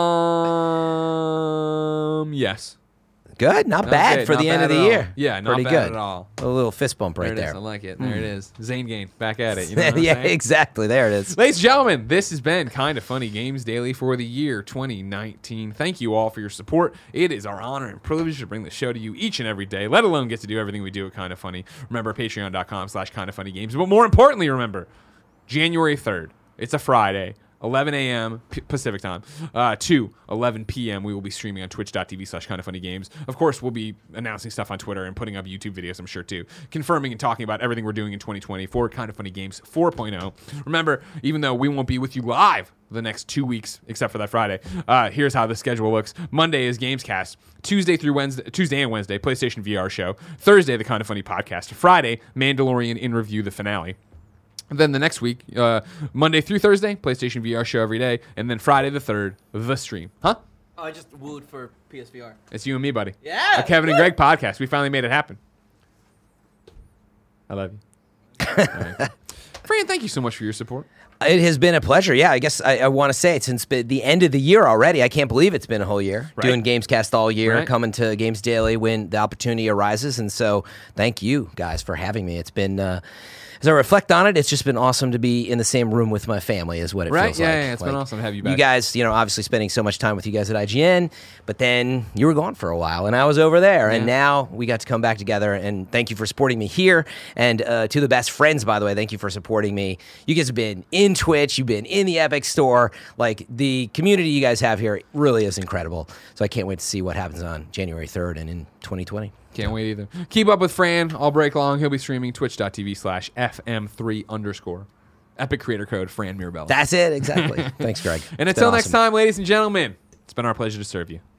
um yes. Good. Not bad Okay, for not the end bad of the at all. year. Yeah, not Pretty bad good. at all. A little fist bump right There it there. is. I like it. There it is. Zane Gain back at it. You know what I'm yeah, saying? exactly. There it is. Ladies and gentlemen, this has been Kind of Funny Games Daily for the year twenty nineteen. Thank you all for your support. It is our honor and privilege to bring the show to you each and every day, let alone get to do everything we do at Kind of Funny. Remember, patreon.com slash Kind of Funny Games. But more importantly, remember, January third, it's a Friday, eleven a.m. P- Pacific time, uh, to eleven p.m. we will be streaming on twitch.tv slash kind of funny games. Of course, we'll be announcing stuff on Twitter and putting up YouTube videos, I'm sure, too. Confirming and talking about everything we're doing in twenty twenty for Kind of Funny Games four point oh. Remember, even though we won't be with you live the next two weeks, except for that Friday, uh, here's how the schedule looks. Monday is Gamescast. Tuesday through Wednesday, Tuesday and Wednesday, PlayStation V R show. Thursday, the Kind of Funny podcast. Friday, Mandalorian in review, the finale. And then the next week, uh, Monday through Thursday, PlayStation V R show every day. And then Friday the third, the stream. Huh? Oh, I just wooed for P S V R. It's you and me, buddy. Yeah. A Kevin and Greg podcast. We finally made it happen. I love you. All right. Fran, thank you so much for your support. It has been a pleasure. Yeah, I guess I, I want to say it since been the end of the year already. I can't believe it's been a whole year Right. doing Gamescast all year, Right. coming to Games Daily when the opportunity arises. And so, thank you guys for having me. It's been. Uh, As I reflect on it, it's just been awesome to be in the same room with my family, is what it Right? feels Yeah, like. yeah, it's been awesome to have you back. You guys, you know, obviously spending so much time with you guys at I G N, but then you were gone for a while, and I was over there, and Yeah. now we got to come back together. And thank you for supporting me here, and uh, to the best friends, by the way, thank you for supporting me. You guys have been in Twitch, you've been in the Epic Store. Like the community you guys have here really is incredible. So I can't wait to see what happens on January third and in twenty twenty. Can't wait either. Keep up with Fran all break long. He'll be streaming twitch.tv slash FM3 underscore. Epic creator code Fran Mirabella. That's it, exactly. Thanks, Greg. And It's until been next awesome. time, ladies and gentlemen, it's been our pleasure to serve you.